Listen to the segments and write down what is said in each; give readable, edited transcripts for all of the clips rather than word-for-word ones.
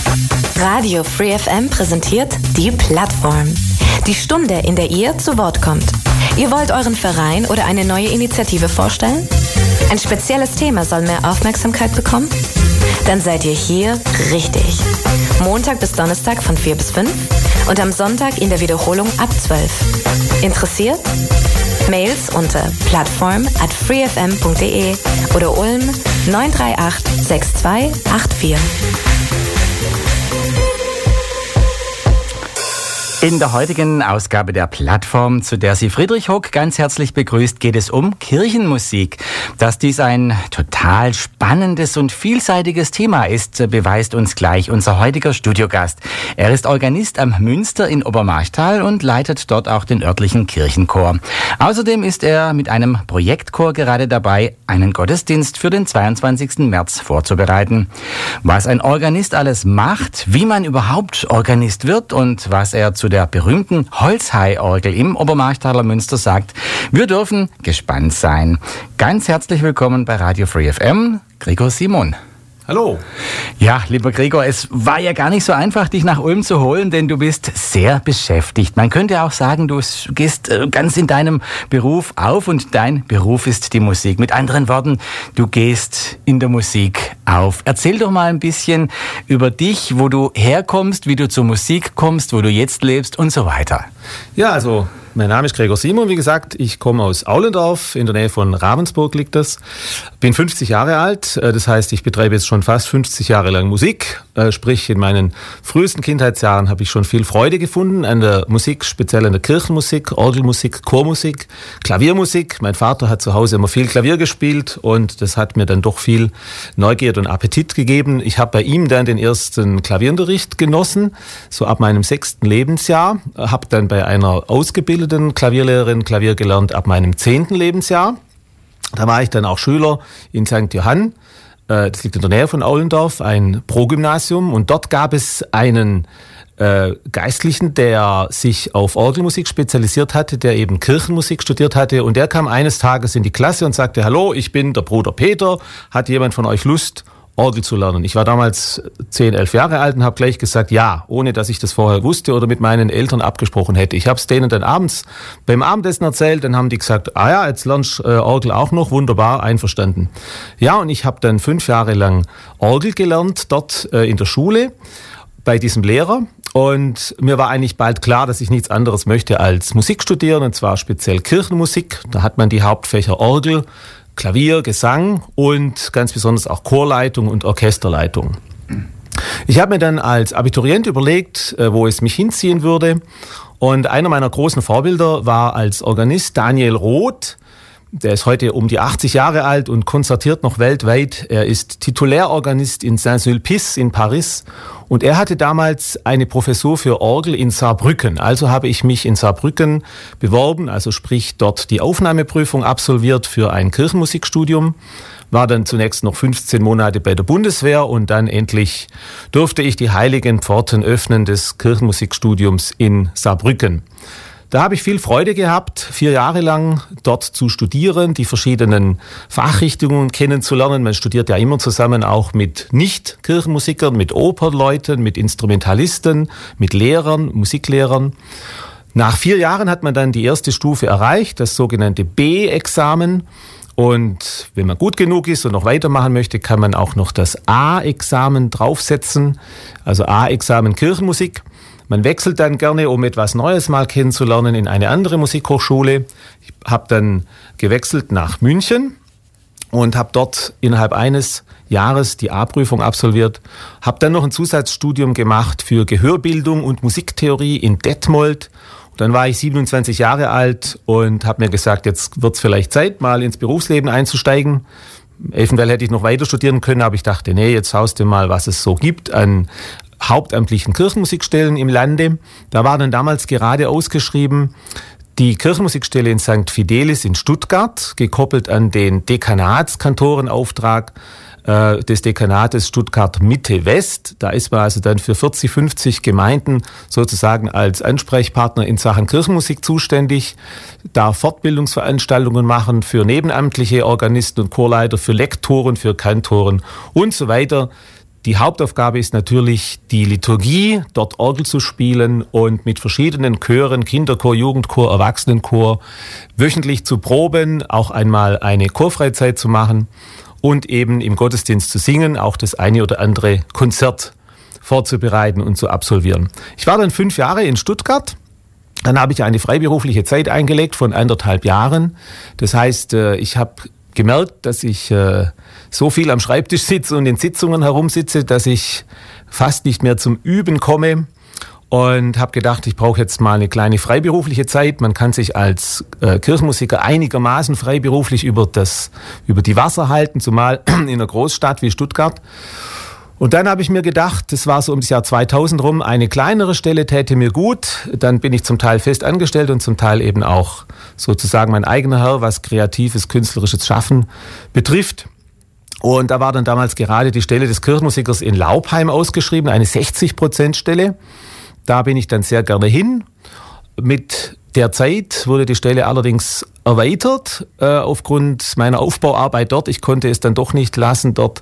Radio Free FM präsentiert die Plattform. Die Stunde, in der ihr zu Wort kommt. Ihr wollt euren Verein oder eine neue Initiative vorstellen? Ein spezielles Thema soll mehr Aufmerksamkeit bekommen? Dann seid ihr hier richtig. Montag bis Donnerstag von 4 bis 5 und am Sonntag in der Wiederholung ab 12. Interessiert? Mails unter plattform@freefm.de oder Ulm 938 6284. In der heutigen Ausgabe der Plattform, zu der Sie Friedrich Hock ganz herzlich begrüßt, geht es um Kirchenmusik. Dass dies ein total spannendes und vielseitiges Thema ist, beweist uns gleich unser heutiger Studiogast. Er ist Organist am Münster in Obermarchtal und leitet dort auch den örtlichen Kirchenchor. Außerdem ist er mit einem Projektchor gerade dabei, einen Gottesdienst für den 22. März vorzubereiten. Was ein Organist alles macht, wie man überhaupt Organist wird und was er zu der berühmten Holzhai-Orgel im Obermarchtaler Münster sagt. Wir dürfen gespannt sein. Ganz herzlich willkommen bei Radio Free FM, Gregor Simon. Hallo. Ja, lieber Gregor, es war ja gar nicht so einfach, dich nach Ulm zu holen, denn du bist sehr beschäftigt. Man könnte auch sagen, du gehst ganz in deinem Beruf auf und dein Beruf ist die Musik. Mit anderen Worten, du gehst in der Musik auf. Erzähl doch mal ein bisschen über dich, wo du herkommst, wie du zur Musik kommst, wo du jetzt lebst und so weiter. Ja, also mein Name ist Gregor Simon, wie gesagt, ich komme aus Aulendorf, in der Nähe von Ravensburg liegt das. Bin 50 Jahre alt, das heißt, ich betreibe jetzt schon fast 50 Jahre lang Musik. Sprich, in meinen frühesten Kindheitsjahren habe ich schon viel Freude gefunden an der Musik, speziell an der Kirchenmusik, Orgelmusik, Chormusik, Klaviermusik. Mein Vater hat zu Hause immer viel Klavier gespielt und das hat mir dann doch viel Neugierde und Appetit gegeben. Ich habe bei ihm dann den ersten Klavierunterricht genossen, so ab meinem 6. Lebensjahr. Habe dann bei einer ausgebildeten Klavierlehrerin Klavier gelernt ab meinem 10. Lebensjahr. Da war ich dann auch Schüler in St. Johann. Das liegt in der Nähe von Aulendorf, ein Progymnasium. Und dort gab es einen Geistlichen, der sich auf Orgelmusik spezialisiert hatte, der eben Kirchenmusik studiert hatte. Und der kam eines Tages in die Klasse und sagte, hallo, ich bin der Bruder Peter. Hat jemand von euch Lust, Orgel zu lernen? Ich war damals 10, 11 Jahre alt und habe gleich gesagt, ja, ohne dass ich das vorher wusste oder mit meinen Eltern abgesprochen hätte. Ich habe es denen dann abends beim Abendessen erzählt, dann haben die gesagt, ah ja, jetzt lernst Orgel auch noch, wunderbar, einverstanden. Ja, und ich habe dann 5 Jahre lang Orgel gelernt, dort in der Schule bei diesem Lehrer. Und mir war eigentlich bald klar, dass ich nichts anderes möchte als Musik studieren, und zwar speziell Kirchenmusik. Da hat man die Hauptfächer Orgel, Klavier, Gesang und ganz besonders auch Chorleitung und Orchesterleitung. Ich habe mir dann als Abiturient überlegt, wo es mich hinziehen würde. Und einer meiner großen Vorbilder war als Organist Daniel Roth. Der ist heute um die 80 Jahre alt und konzertiert noch weltweit. Er ist Titulärorganist in Saint-Sulpice in Paris. Und er hatte damals eine Professur für Orgel in Saarbrücken. Also habe ich mich in Saarbrücken beworben, also sprich dort die Aufnahmeprüfung absolviert für ein Kirchenmusikstudium. War dann zunächst noch 15 Monate bei der Bundeswehr und dann endlich durfte ich die heiligen Pforten öffnen des Kirchenmusikstudiums in Saarbrücken. Da habe ich viel Freude gehabt, 4 Jahre lang dort zu studieren, die verschiedenen Fachrichtungen kennenzulernen. Man studiert ja immer zusammen auch mit Nicht-Kirchenmusikern, mit Opernleuten, mit Instrumentalisten, mit Lehrern, Musiklehrern. Nach 4 Jahren hat man dann die erste Stufe erreicht, das sogenannte B-Examen. Und wenn man gut genug ist und noch weitermachen möchte, kann man auch noch das A-Examen draufsetzen, also A-Examen Kirchenmusik. Man wechselt dann gerne, um etwas Neues mal kennenzulernen, in eine andere Musikhochschule. Ich habe dann gewechselt nach München und habe dort innerhalb eines Jahres die A-Prüfung absolviert. Habe dann noch ein Zusatzstudium gemacht für Gehörbildung und Musiktheorie in Detmold. Und dann war ich 27 Jahre alt und habe mir gesagt, jetzt wird es vielleicht Zeit, mal ins Berufsleben einzusteigen. Eventuell hätte ich noch weiter studieren können, aber ich dachte, nee, jetzt schaust du mal, was es so gibt an hauptamtlichen Kirchenmusikstellen im Lande. Da war dann damals gerade ausgeschrieben die Kirchenmusikstelle in St. Fidelis in Stuttgart, gekoppelt an den Dekanatskantorenauftrag des Dekanates Stuttgart Mitte West. Da ist man also dann für 40, 50 Gemeinden sozusagen als Ansprechpartner in Sachen Kirchenmusik zuständig, darf Fortbildungsveranstaltungen machen für nebenamtliche Organisten und Chorleiter, für Lektoren, für Kantoren und so weiter. die Hauptaufgabe ist natürlich die Liturgie, dort Orgel zu spielen und mit verschiedenen Chören, Kinderchor, Jugendchor, Erwachsenenchor, wöchentlich zu proben, auch einmal eine Chorfreizeit zu machen und eben im Gottesdienst zu singen, auch das eine oder andere Konzert vorzubereiten und zu absolvieren. Ich war dann 5 Jahre in Stuttgart. Dann habe ich eine freiberufliche Zeit eingelegt von 1,5 Jahren. Das heißt, ich habe gemerkt, dass ich so viel am Schreibtisch sitze und in Sitzungen herumsitze, dass ich fast nicht mehr zum Üben komme und habe gedacht, ich brauche jetzt mal eine kleine freiberufliche Zeit. Man kann sich als Kirchenmusiker einigermaßen freiberuflich über die Wasser halten, zumal in einer Großstadt wie Stuttgart. Und dann habe ich mir gedacht, das war so um das Jahr 2000 rum, eine kleinere Stelle täte mir gut. Dann bin ich zum Teil fest angestellt und zum Teil eben auch sozusagen mein eigener Herr, was kreatives, künstlerisches Schaffen betrifft. Und da war dann damals gerade die Stelle des Kirchenmusikers in Laupheim ausgeschrieben, eine 60%-Stelle. Da bin ich dann sehr gerne hin. Mit der Zeit wurde die Stelle allerdings erweitert aufgrund meiner Aufbauarbeit dort. Ich konnte es dann doch nicht lassen, dort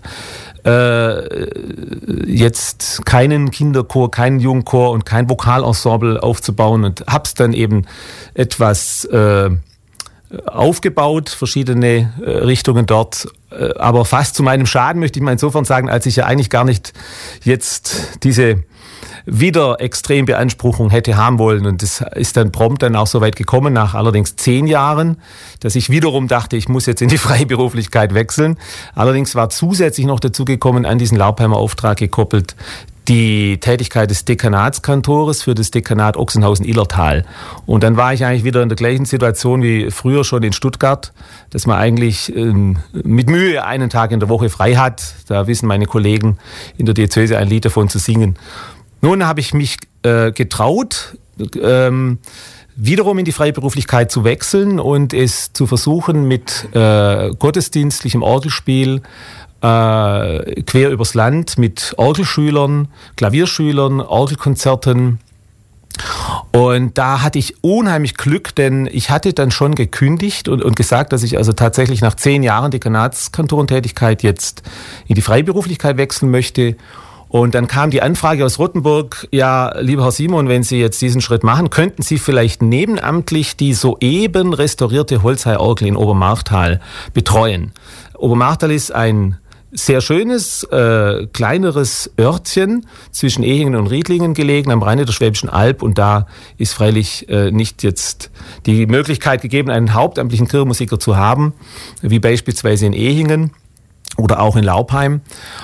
jetzt keinen Kinderchor, keinen Jugendchor und kein Vokalensemble aufzubauen und hab's dann eben etwas aufgebaut, verschiedene Richtungen dort, aber fast zu meinem Schaden, möchte ich mal insofern sagen, als ich ja eigentlich gar nicht jetzt diese wieder Extrembeanspruchung hätte haben wollen. Und das ist dann prompt dann auch so weit gekommen, nach allerdings 10 Jahren, dass ich wiederum dachte, ich muss jetzt in die Freiberuflichkeit wechseln. Allerdings war zusätzlich noch dazu gekommen, an diesen Laupheimer Auftrag gekoppelt, die Tätigkeit des Dekanatskantores für das Dekanat Ochsenhausen-Illertal. Und dann war ich eigentlich wieder in der gleichen Situation wie früher schon in Stuttgart, dass man eigentlich mit Mühe einen Tag in der Woche frei hat. Da wissen meine Kollegen in der Diözese ein Lied davon zu singen. Nun habe ich mich getraut, wiederum in die Freiberuflichkeit zu wechseln und es zu versuchen mit gottesdienstlichem Orgelspiel quer übers Land mit Orgelschülern, Klavierschülern, Orgelkonzerten. Und da hatte ich unheimlich Glück, denn ich hatte dann schon gekündigt und gesagt, dass ich also tatsächlich nach 10 Jahren Dekanatskantorentätigkeit jetzt in die Freiberuflichkeit wechseln möchte. Und dann kam die Anfrage aus Rottenburg, ja, lieber Herr Simon, wenn Sie jetzt diesen Schritt machen, könnten Sie vielleicht nebenamtlich die soeben restaurierte Holzhai-Orgel in Obermarchtal betreuen. Obermarchtal ist ein sehr schönes, kleineres Örtchen zwischen Ehingen und Riedlingen gelegen, am Rande der Schwäbischen Alb. Und da ist freilich nicht jetzt die Möglichkeit gegeben, einen hauptamtlichen Kirchenmusiker zu haben, wie beispielsweise in Ehingen oder auch in Laupheim.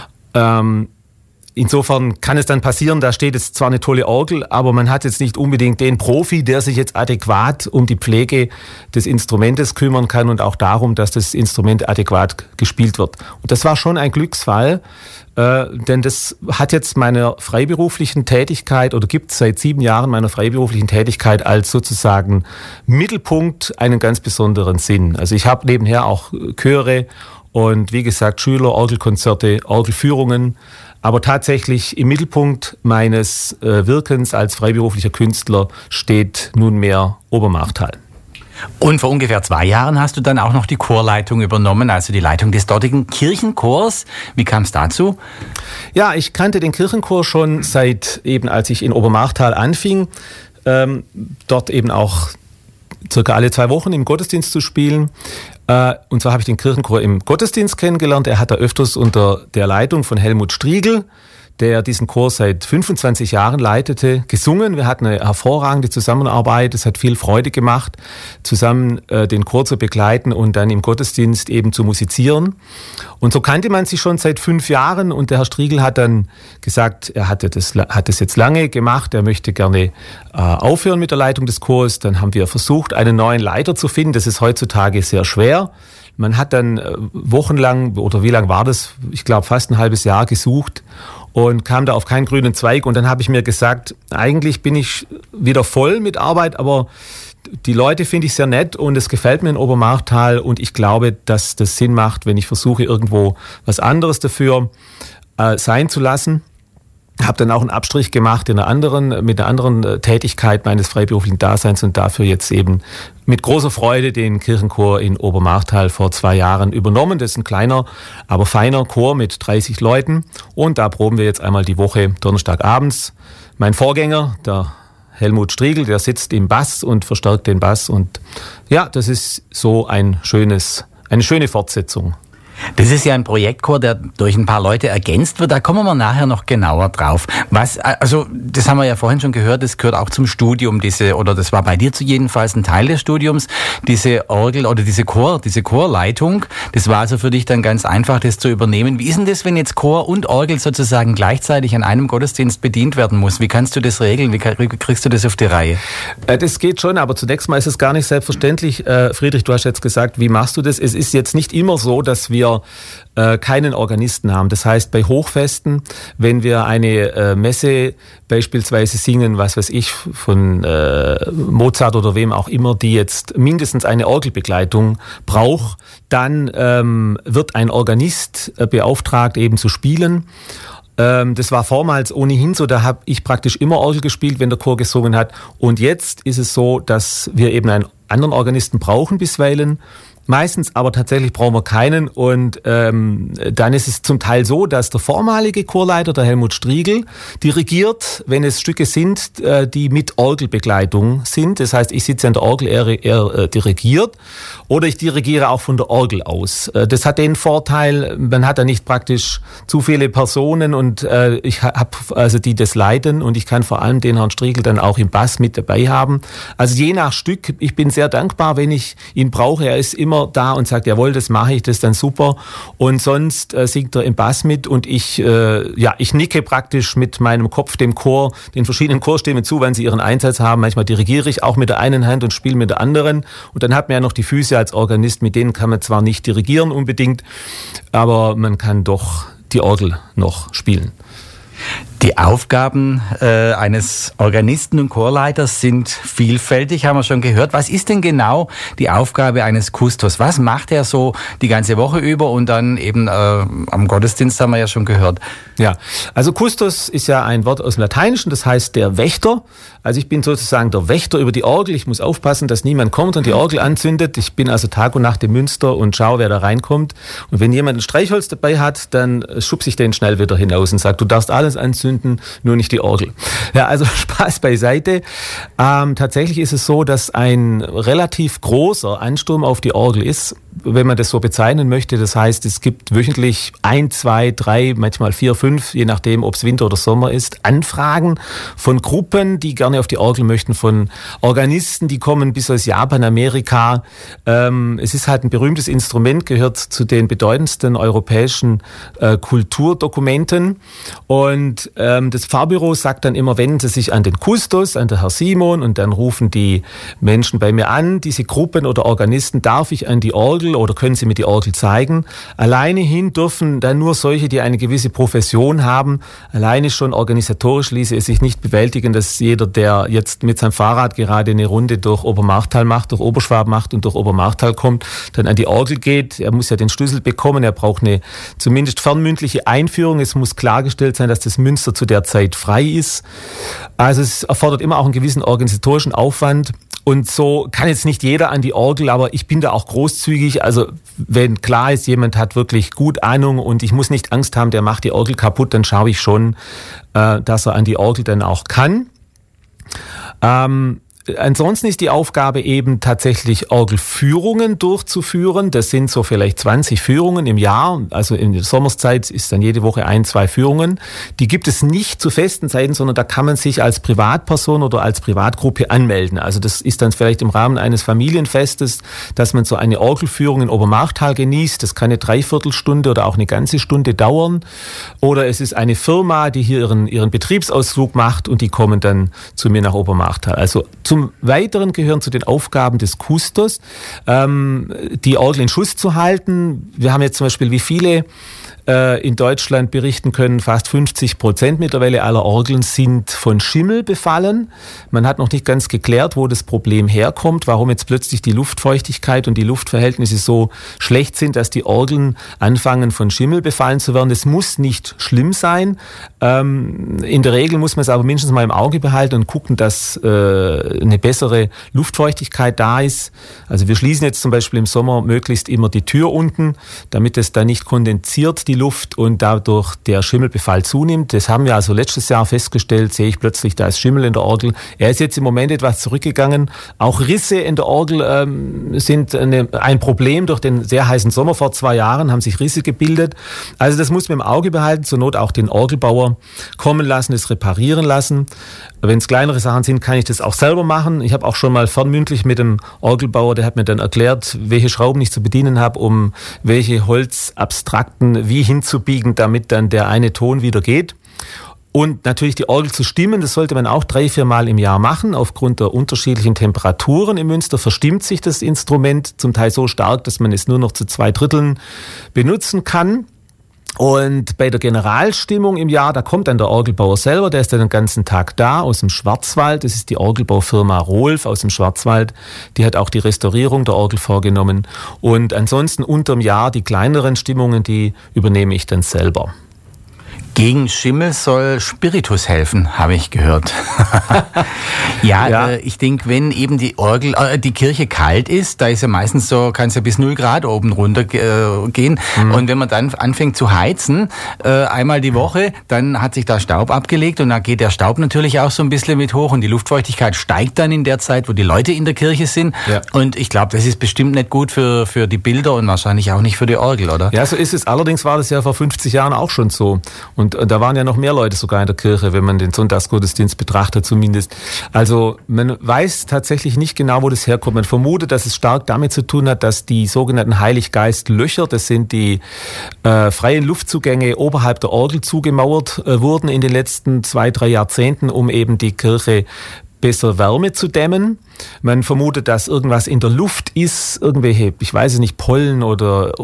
Insofern kann es dann passieren, da steht jetzt zwar eine tolle Orgel, aber man hat jetzt nicht unbedingt den Profi, der sich jetzt adäquat um die Pflege des Instrumentes kümmern kann und auch darum, dass das Instrument adäquat gespielt wird. Und das war schon ein Glücksfall, denn das hat jetzt meiner freiberuflichen Tätigkeit oder gibt seit 7 Jahren meiner freiberuflichen Tätigkeit als sozusagen Mittelpunkt einen ganz besonderen Sinn. Also ich habe nebenher auch Chöre und wie gesagt Schüler, Orgelkonzerte, Orgelführungen. Aber tatsächlich im Mittelpunkt meines Wirkens als freiberuflicher Künstler steht nunmehr Obermarchtal. Und vor ungefähr 2 Jahren hast du dann auch noch die Chorleitung übernommen, also die Leitung des dortigen Kirchenchors. Wie kam es dazu? Ja, ich kannte den Kirchenchor schon seit eben, als ich in Obermarchtal anfing, dort eben auch circa alle 2 Wochen im Gottesdienst zu spielen. Und zwar habe ich den Kirchenchor im Gottesdienst kennengelernt. Er hat da öfters unter der Leitung von Helmut Striegel, der diesen Chor seit 25 Jahren leitete, gesungen. Wir hatten eine hervorragende Zusammenarbeit. Es hat viel Freude gemacht, zusammen den Chor zu begleiten und dann im Gottesdienst eben zu musizieren. Und so kannte man sich schon seit 5 Jahren. Und der Herr Striegel hat dann gesagt, er hat es jetzt lange gemacht. Er möchte gerne aufhören mit der Leitung des Chors. Dann haben wir versucht, einen neuen Leiter zu finden. Das ist heutzutage sehr schwer. Man hat dann wochenlang, oder wie lang war das? Ich glaube fast ein halbes Jahr gesucht und kam da auf keinen grünen Zweig. Und dann habe ich mir gesagt, eigentlich bin ich wieder voll mit Arbeit, aber die Leute finde ich sehr nett und es gefällt mir in Obermarchtal. Und ich glaube, dass das Sinn macht, wenn ich versuche, irgendwo was anderes dafür sein zu lassen. Habe dann auch einen Abstrich gemacht mit einer anderen Tätigkeit meines freiberuflichen Daseins und dafür jetzt eben mit großer Freude den Kirchenchor in Obermarchtal vor 2 Jahren übernommen. Das ist ein kleiner, aber feiner Chor mit 30 Leuten und da proben wir jetzt einmal die Woche Donnerstagabends. Mein Vorgänger, der Helmut Striegel, der sitzt im Bass und verstärkt den Bass und ja, das ist so eine schöne Fortsetzung. Das ist ja ein Projektchor, der durch ein paar Leute ergänzt wird. Da kommen wir nachher noch genauer drauf. Das haben wir ja vorhin schon gehört, das gehört auch zum Studium, das war bei dir jedenfalls ein Teil des Studiums, diese Orgel oder diese Chorleitung. Das war also für dich dann ganz einfach, das zu übernehmen. Wie ist denn das, wenn jetzt Chor und Orgel sozusagen gleichzeitig an einem Gottesdienst bedient werden muss? Wie kannst du das regeln? Wie kriegst du das auf die Reihe? Das geht schon, aber zunächst mal ist es gar nicht selbstverständlich. Friedrich, du hast jetzt gesagt, wie machst du das? Es ist jetzt nicht immer so, dass wir keinen Organisten haben. Das heißt, bei Hochfesten, wenn wir eine Messe beispielsweise singen, was weiß ich, von Mozart oder wem auch immer, die jetzt mindestens eine Orgelbegleitung braucht, dann wird ein Organist beauftragt, eben zu spielen. Das war vormals ohnehin so, da habe ich praktisch immer Orgel gespielt, wenn der Chor gesungen hat. Und jetzt ist es so, dass wir eben einen anderen Organisten brauchen bisweilen. Meistens aber tatsächlich brauchen wir keinen und dann ist es zum Teil so, dass der vormalige Chorleiter, der Helmut Striegel, dirigiert, wenn es Stücke sind, die mit Orgelbegleitung sind. Das heißt, ich sitze an der Orgel, er dirigiert oder ich dirigiere auch von der Orgel aus. Das hat den Vorteil, man hat da nicht praktisch zu viele Personen und ich habe also die das leiten und ich kann vor allem den Herrn Striegel dann auch im Bass mit dabei haben. Also je nach Stück, ich bin sehr dankbar, wenn ich ihn brauche. Er ist immer da und sagt, jawohl, das mache ich, das ist dann super. Und sonst singt er im Bass mit und ich nicke praktisch mit meinem Kopf dem Chor, den verschiedenen Chorstimmen zu, wenn sie ihren Einsatz haben. Manchmal dirigiere ich auch mit der einen Hand und spiele mit der anderen. Und dann hat man ja noch die Füße als Organist, mit denen kann man zwar nicht dirigieren unbedingt, aber man kann doch die Orgel noch spielen. Die Aufgaben eines Organisten und Chorleiters sind vielfältig, haben wir schon gehört. Was ist denn genau die Aufgabe eines Kustos? Was macht er so die ganze Woche über und dann eben am Gottesdienst haben wir ja schon gehört. Ja, also Kustos ist ja ein Wort aus dem Lateinischen, das heißt der Wächter. Also ich bin sozusagen der Wächter über die Orgel. Ich muss aufpassen, dass niemand kommt und die Orgel anzündet. Ich bin also Tag und Nacht im Münster und schaue, wer da reinkommt. Und wenn jemand ein Streichholz dabei hat, dann schubse ich den schnell wieder hinaus und sage, du darfst alles anzünden, nur nicht die Orgel. Ja, also Spaß beiseite. Tatsächlich ist es so, dass ein relativ großer Ansturm auf die Orgel ist, wenn man das so bezeichnen möchte. Das heißt, es gibt wöchentlich 1, 2, 3, manchmal 4, 5, je nachdem, ob es Winter oder Sommer ist, Anfragen von Gruppen, die gerne auf die Orgel möchten, von Organisten, die kommen bis aus Japan, Amerika. Es ist halt ein berühmtes Instrument, gehört zu den bedeutendsten europäischen Kulturdokumenten. Und das Pfarrbüro sagt dann immer, wenden Sie sich an den Kustos, an den Herr Simon, und dann rufen die Menschen bei mir an, diese Gruppen oder Organisten, darf ich an die Orgel oder können Sie mir die Orgel zeigen? Alleine hin dürfen dann nur solche, die eine gewisse Profession haben. Alleine schon organisatorisch ließe es sich nicht bewältigen, dass jeder, der jetzt mit seinem Fahrrad gerade eine Runde durch Obermarchtal macht, durch Oberschwab macht und durch Obermarchtal kommt, dann an die Orgel geht. Er muss ja den Schlüssel bekommen, er braucht eine zumindest fernmündliche Einführung. Es muss klargestellt sein, dass das Münster zu der Zeit frei ist. Also es erfordert immer auch einen gewissen organisatorischen Aufwand. Und so kann jetzt nicht jeder an die Orgel, aber ich bin da auch großzügig. Also wenn klar ist, jemand hat wirklich gut Ahnung und ich muss nicht Angst haben, der macht die Orgel kaputt, dann schaue ich schon, dass er an die Orgel dann auch kann. Ansonsten ist die Aufgabe eben tatsächlich Orgelführungen durchzuführen. Das sind so vielleicht 20 Führungen im Jahr. Also in der Sommerszeit ist dann jede Woche 1, 2 Führungen. Die gibt es nicht zu festen Zeiten, sondern da kann man sich als Privatperson oder als Privatgruppe anmelden. Also das ist dann vielleicht im Rahmen eines Familienfestes, dass man so eine Orgelführung in Obermarchtal genießt. Das kann eine Dreiviertelstunde oder auch eine ganze Stunde dauern. Oder es ist eine Firma, die hier ihren Betriebsausflug macht und die kommen dann zu mir nach Obermarchtal. Also Zum Weiteren gehören zu den Aufgaben des Kustos, die Orgel in Schuss zu halten. Wir haben jetzt zum Beispiel, wie viele in Deutschland berichten können, fast 50% mittlerweile aller Orgeln sind von Schimmel befallen. Man hat noch nicht ganz geklärt, wo das Problem herkommt, warum jetzt plötzlich die Luftfeuchtigkeit und die Luftverhältnisse so schlecht sind, dass die Orgeln anfangen von Schimmel befallen zu werden. Das muss nicht schlimm sein. In der Regel muss man es aber mindestens mal im Auge behalten und gucken, dass eine bessere Luftfeuchtigkeit da ist. Also wir schließen jetzt zum Beispiel im Sommer möglichst immer die Tür unten, damit es da nicht kondensiert, die Luft, und dadurch der Schimmelbefall zunimmt. Das haben wir also letztes Jahr festgestellt, sehe ich plötzlich, da ist Schimmel in der Orgel. Er ist jetzt im Moment etwas zurückgegangen. Auch Risse in der Orgel sind ein Problem. Durch den sehr heißen Sommer vor 2 Jahren haben sich Risse gebildet. Also das muss man im Auge behalten, zur Not auch den Orgelbauer kommen lassen, es reparieren lassen. Wenn es kleinere Sachen sind, kann ich das auch selber machen. Ich habe auch schon mal fernmündlich mit dem Orgelbauer, der hat mir dann erklärt, welche Schrauben ich zu bedienen habe, um welche Holzabstrakten wie hinzubiegen, damit dann der eine Ton wieder geht. Und natürlich die Orgel zu stimmen, das sollte man auch 3-4 Mal im Jahr machen. Aufgrund der unterschiedlichen Temperaturen im Münster verstimmt sich das Instrument zum Teil so stark, dass man es nur noch zu 2/3 benutzen kann. Und bei der Generalstimmung im Jahr, da kommt dann der Orgelbauer selber, der ist dann den ganzen Tag da, aus dem Schwarzwald. Das ist die Orgelbaufirma Rolf aus dem Schwarzwald. Die hat auch die Restaurierung der Orgel vorgenommen. Und ansonsten unterm Jahr die kleineren Stimmungen, die übernehme ich dann selber. Gegen Schimmel soll Spiritus helfen, habe ich gehört. Ja. Ich denke, wenn eben die Kirche kalt ist, da ist ja meistens so, kann es ja bis 0 Grad oben runter gehen. Und wenn man dann anfängt zu heizen, einmal die Woche, dann hat sich da Staub abgelegt und dann geht der Staub natürlich auch so ein bisschen mit hoch und die Luftfeuchtigkeit steigt dann in der Zeit, wo die Leute in der Kirche sind. Ja. Und ich glaube, das ist bestimmt nicht gut für die Bilder und wahrscheinlich auch nicht für die Orgel, oder? Ja, so ist es. Allerdings war das ja vor 50 Jahren auch schon so. Und da waren ja noch mehr Leute sogar in der Kirche, wenn man den Sonntagsgottesdienst betrachtet zumindest. Also man weiß tatsächlich nicht genau, wo das herkommt. Man vermutet, dass es stark damit zu tun hat, dass die sogenannten Heiliggeistlöcher, das sind die freien Luftzugänge oberhalb der Orgel zugemauert wurden in den letzten 2-3 Jahrzehnten, um eben die Kirche besser Wärme zu dämmen. Man vermutet, dass irgendwas in der Luft ist, irgendwelche, ich weiß es nicht, Pollen oder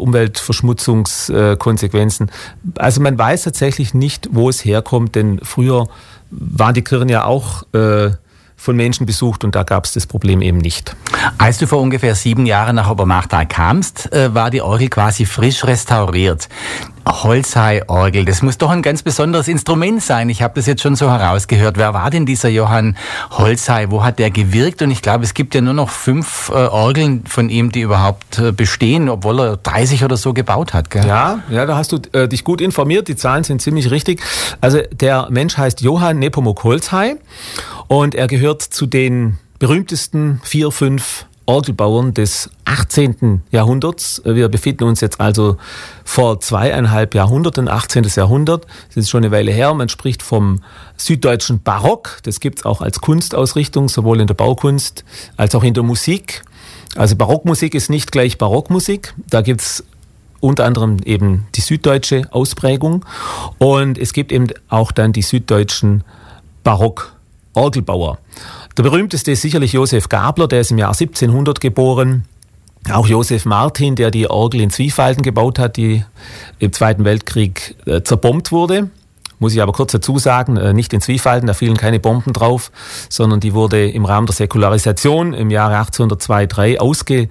Umweltverschmutzungskonsequenzen. Also man weiß tatsächlich nicht, wo es herkommt, denn früher waren die Kirchen ja auch von Menschen besucht und da gab es das Problem eben nicht. Als du vor ungefähr 7 Jahren nach Obermarchtal kamst, war die Orgel quasi frisch restauriert. Holzhai-Orgel, das muss doch ein ganz besonderes Instrument sein. Ich habe das jetzt schon so herausgehört. Wer war denn dieser Johann Holzhai? Wo hat der gewirkt? Und ich glaube, es gibt ja nur noch 5 Orgeln von ihm, die überhaupt bestehen, obwohl er 30 oder so gebaut hat. Gell? Ja, da hast du dich gut informiert. Die Zahlen sind ziemlich richtig. Also der Mensch heißt Johann Nepomuk Holzhai und er gehört zu den berühmtesten 4-5 Orgelbauern des 18. Jahrhunderts. Wir befinden uns jetzt also vor 2,5 Jahrhunderten, 18. Jahrhundert. Das ist schon eine Weile her. Man spricht vom süddeutschen Barock. Das gibt's auch als Kunstausrichtung, sowohl in der Baukunst als auch in der Musik. Also Barockmusik ist nicht gleich Barockmusik. Da gibt's unter anderem eben die süddeutsche Ausprägung. Und es gibt eben auch dann die süddeutschen Barock-Orgelbauer. Der berühmteste ist sicherlich Josef Gabler, der ist im Jahr 1700 geboren. Auch Josef Martin, der die Orgel in Zwiefalten gebaut hat, die im Zweiten Weltkrieg zerbombt wurde. Muss ich aber kurz dazu sagen, nicht in Zwiefalten, da fielen keine Bomben drauf, sondern die wurde im Rahmen der Säkularisation im Jahre 1802-3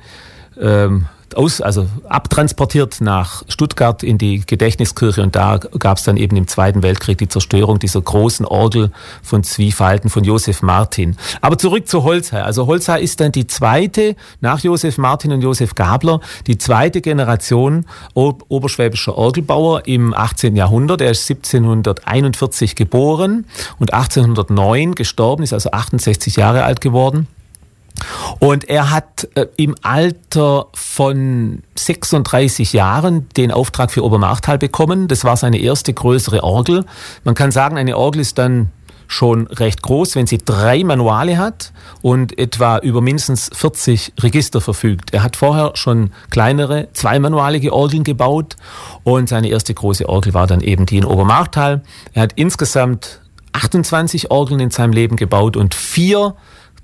abtransportiert nach Stuttgart in die Gedächtniskirche und da gab es dann eben im Zweiten Weltkrieg die Zerstörung dieser großen Orgel von Zwiefalten von Josef Martin. Aber zurück zu Holzhai. Also Holzhai ist dann die zweite, nach Josef Martin und Josef Gabler, die zweite Generation oberschwäbischer Orgelbauer im 18. Jahrhundert. Er ist 1741 geboren und 1809 gestorben, ist also 68 Jahre alt geworden. Und er hat im Alter von 36 Jahren den Auftrag für Obermarchtal bekommen. Das war seine erste größere Orgel. Man kann sagen, eine Orgel ist dann schon recht groß, wenn sie 3 Manuale hat und etwa über mindestens 40 Register verfügt. Er hat vorher schon kleinere, 2-manualige Orgeln gebaut und seine erste große Orgel war dann eben die in Obermarchtal. Er hat insgesamt 28 Orgeln in seinem Leben gebaut und 4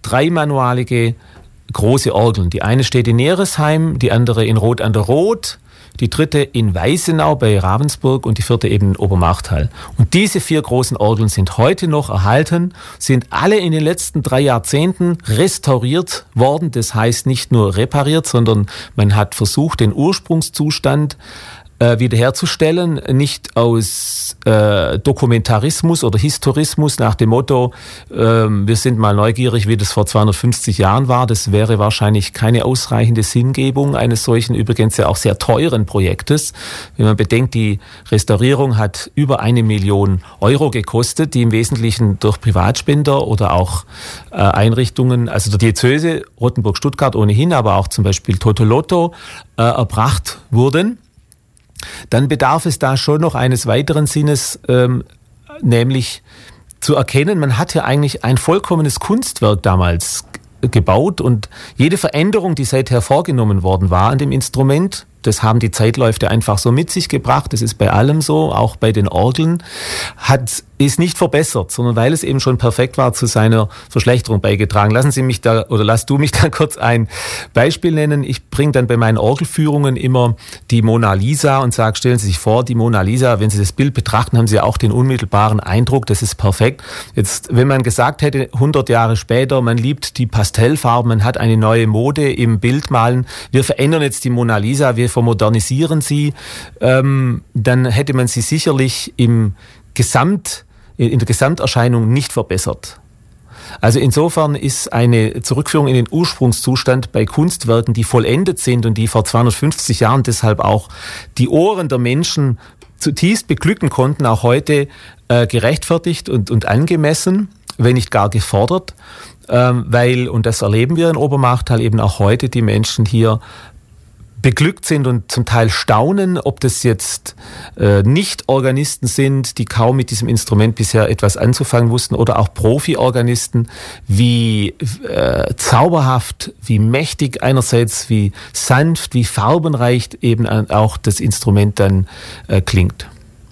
dreimanualige große Orgeln. Die eine steht in Neresheim, die andere in Roth an der Roth, die dritte in Weißenau bei Ravensburg und die vierte eben in Obermarchtal. Und diese 4 großen Orgeln sind heute noch erhalten, sind alle in den letzten 3 Jahrzehnten restauriert worden. Das heißt nicht nur repariert, sondern man hat versucht, den Ursprungszustand wiederherzustellen, nicht aus Dokumentarismus oder Historismus nach dem Motto, wir sind mal neugierig, wie das vor 250 Jahren war. Das wäre wahrscheinlich keine ausreichende Sinngebung eines solchen, übrigens ja auch sehr teuren Projektes. Wenn man bedenkt, die Restaurierung hat über 1 Million Euro gekostet, die im Wesentlichen durch Privatspender oder auch Einrichtungen, also der Diözese Rottenburg-Stuttgart ohnehin, aber auch zum Beispiel Totolotto erbracht wurden. Dann bedarf es da schon noch eines weiteren Sinnes, nämlich zu erkennen, man hat ja eigentlich ein vollkommenes Kunstwerk damals gebaut und jede Veränderung, die seither vorgenommen worden war an dem Instrument, das haben die Zeitläufe einfach so mit sich gebracht, das ist bei allem so, auch bei den Orgeln, ist nicht verbessert, sondern weil es eben schon perfekt war, zu seiner Verschlechterung beigetragen. Lass du mich da kurz ein Beispiel nennen. Ich bringe dann bei meinen Orgelführungen immer die Mona Lisa und sage, stellen Sie sich vor, die Mona Lisa, wenn Sie das Bild betrachten, haben Sie auch den unmittelbaren Eindruck, das ist perfekt. Jetzt, wenn man gesagt hätte, 100 Jahre später, man liebt die Pastellfarben, man hat eine neue Mode im Bildmalen, wir verändern jetzt die Mona Lisa, wir vermodernisieren sie, dann hätte man sie sicherlich in der Gesamterscheinung nicht verbessert. Also insofern ist eine Zurückführung in den Ursprungszustand bei Kunstwerken, die vollendet sind und die vor 250 Jahren deshalb auch die Ohren der Menschen zutiefst beglücken konnten, auch heute gerechtfertigt und angemessen, wenn nicht gar gefordert, weil, und das erleben wir in Obermarchtal eben auch heute, die Menschen hier beglückt sind und zum Teil staunen, ob das jetzt Nicht-Organisten sind, die kaum mit diesem Instrument bisher etwas anzufangen wussten, oder auch Profi-Organisten, wie zauberhaft, wie mächtig einerseits, wie sanft, wie farbenreich eben auch das Instrument dann klingt.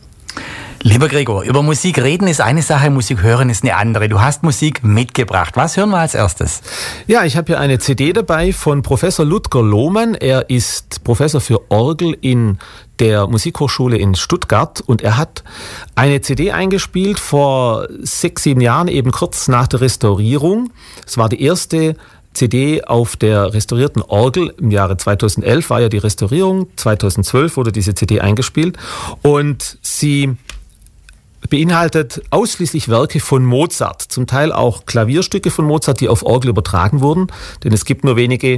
Lieber Gregor, über Musik reden ist eine Sache, Musik hören ist eine andere. Du hast Musik mitgebracht. Was hören wir als erstes? Ja, ich habe hier eine CD dabei von Professor Ludger Lohmann. Er ist Professor für Orgel in der Musikhochschule in Stuttgart und er hat eine CD eingespielt vor 6, 7 Jahren, eben kurz nach der Restaurierung. Es war die erste CD auf der restaurierten Orgel. Im Jahre 2011 war ja die Restaurierung, 2012 wurde diese CD eingespielt und sie beinhaltet ausschließlich Werke von Mozart, zum Teil auch Klavierstücke von Mozart, die auf Orgel übertragen wurden, denn es gibt nur wenige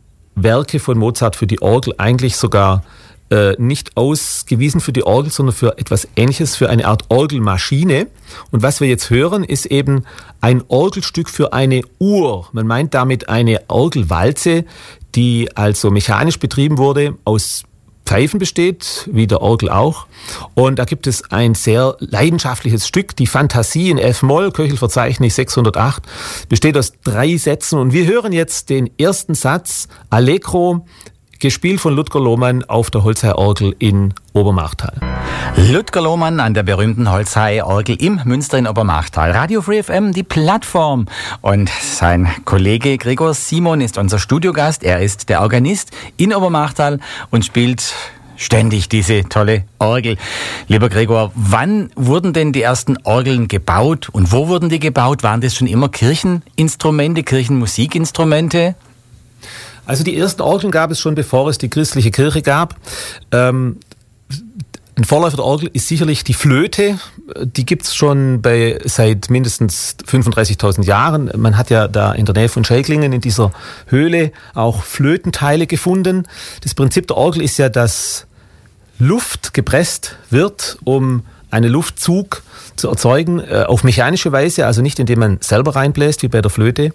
Werke von Mozart für die Orgel, eigentlich sogar nicht ausgewiesen für die Orgel, sondern für etwas Ähnliches, für eine Art Orgelmaschine. Und was wir jetzt hören, ist eben ein Orgelstück für eine Uhr. Man meint damit eine Orgelwalze, die also mechanisch betrieben wurde, aus Pfeifen besteht, wie der Orgel auch. Und da gibt es ein sehr leidenschaftliches Stück, die Fantasie in F-Moll, Köchelverzeichnis 608, besteht aus 3 Sätzen. Und wir hören jetzt den ersten Satz, Allegro, gespielt von Ludger Lohmann auf der Holzhey-Orgel in Obermarchtal. Ludger Lohmann an der berühmten Holzhey-Orgel im Münster in Obermarchtal. Radio Free FM, die Plattform. Und sein Kollege Gregor Simon ist unser Studiogast. Er ist der Organist in Obermarchtal und spielt ständig diese tolle Orgel. Lieber Gregor, wann wurden denn die ersten Orgeln gebaut und wo wurden die gebaut? Waren das schon immer Kircheninstrumente, Kirchenmusikinstrumente? Also die ersten Orgeln gab es schon, bevor es die christliche Kirche gab. Ein Vorläufer der Orgel ist sicherlich die Flöte. Die gibt's schon seit mindestens 35.000 Jahren. Man hat ja da in der Nähe von Schelklingen in dieser Höhle auch Flötenteile gefunden. Das Prinzip der Orgel ist ja, dass Luft gepresst wird, um einen Luftzug zu erzeugen, auf mechanische Weise, also nicht indem man selber reinbläst, wie bei der Flöte.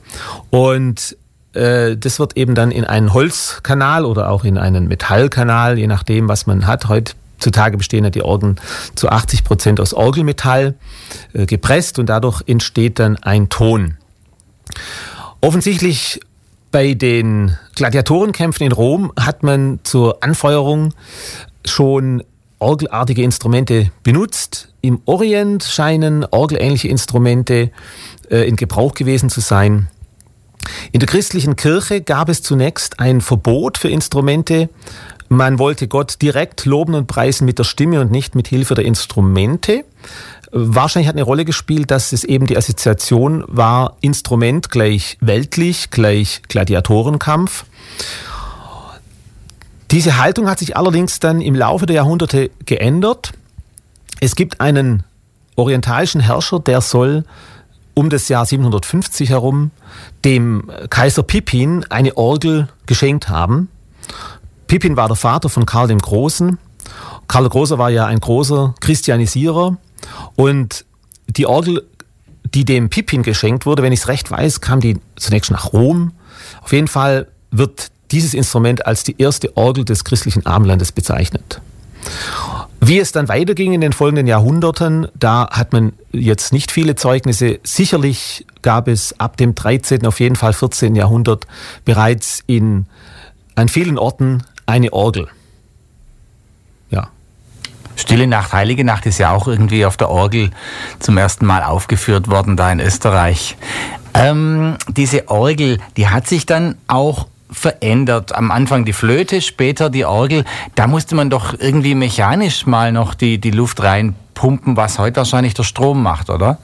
Und das wird eben dann in einen Holzkanal oder auch in einen Metallkanal, je nachdem, was man hat. Heutzutage bestehen ja die Orgeln zu 80% aus Orgelmetall gepresst und dadurch entsteht dann ein Ton. Offensichtlich bei den Gladiatorenkämpfen in Rom hat man zur Anfeuerung schon orgelartige Instrumente benutzt. Im Orient scheinen orgelähnliche Instrumente in Gebrauch gewesen zu sein. In der christlichen Kirche gab es zunächst ein Verbot für Instrumente. Man wollte Gott direkt loben und preisen mit der Stimme und nicht mit Hilfe der Instrumente. Wahrscheinlich hat eine Rolle gespielt, dass es eben die Assoziation war, Instrument gleich weltlich, gleich Gladiatorenkampf. Diese Haltung hat sich allerdings dann im Laufe der Jahrhunderte geändert. Es gibt einen orientalischen Herrscher, der soll um das Jahr 750 herum dem Kaiser Pippin eine Orgel geschenkt haben. Pippin war der Vater von Karl dem Großen. Karl der Große war ja ein großer Christianisierer. Und die Orgel, die dem Pippin geschenkt wurde, wenn ich es recht weiß, kam die zunächst nach Rom. Auf jeden Fall wird dieses Instrument als die erste Orgel des christlichen Abendlandes bezeichnet. Wie es dann weiterging in den folgenden Jahrhunderten, da hat man jetzt nicht viele Zeugnisse. Sicherlich gab es ab dem 13., auf jeden Fall 14. Jahrhundert bereits an vielen Orten eine Orgel. Ja. Stille Nacht, Heilige Nacht ist ja auch irgendwie auf der Orgel zum ersten Mal aufgeführt worden, da in Österreich. Diese Orgel, die hat sich dann auch verändert. Am Anfang die Flöte, später die Orgel. Da musste man doch irgendwie mechanisch mal noch die Luft reinpumpen, was heute wahrscheinlich der Strom macht, oder?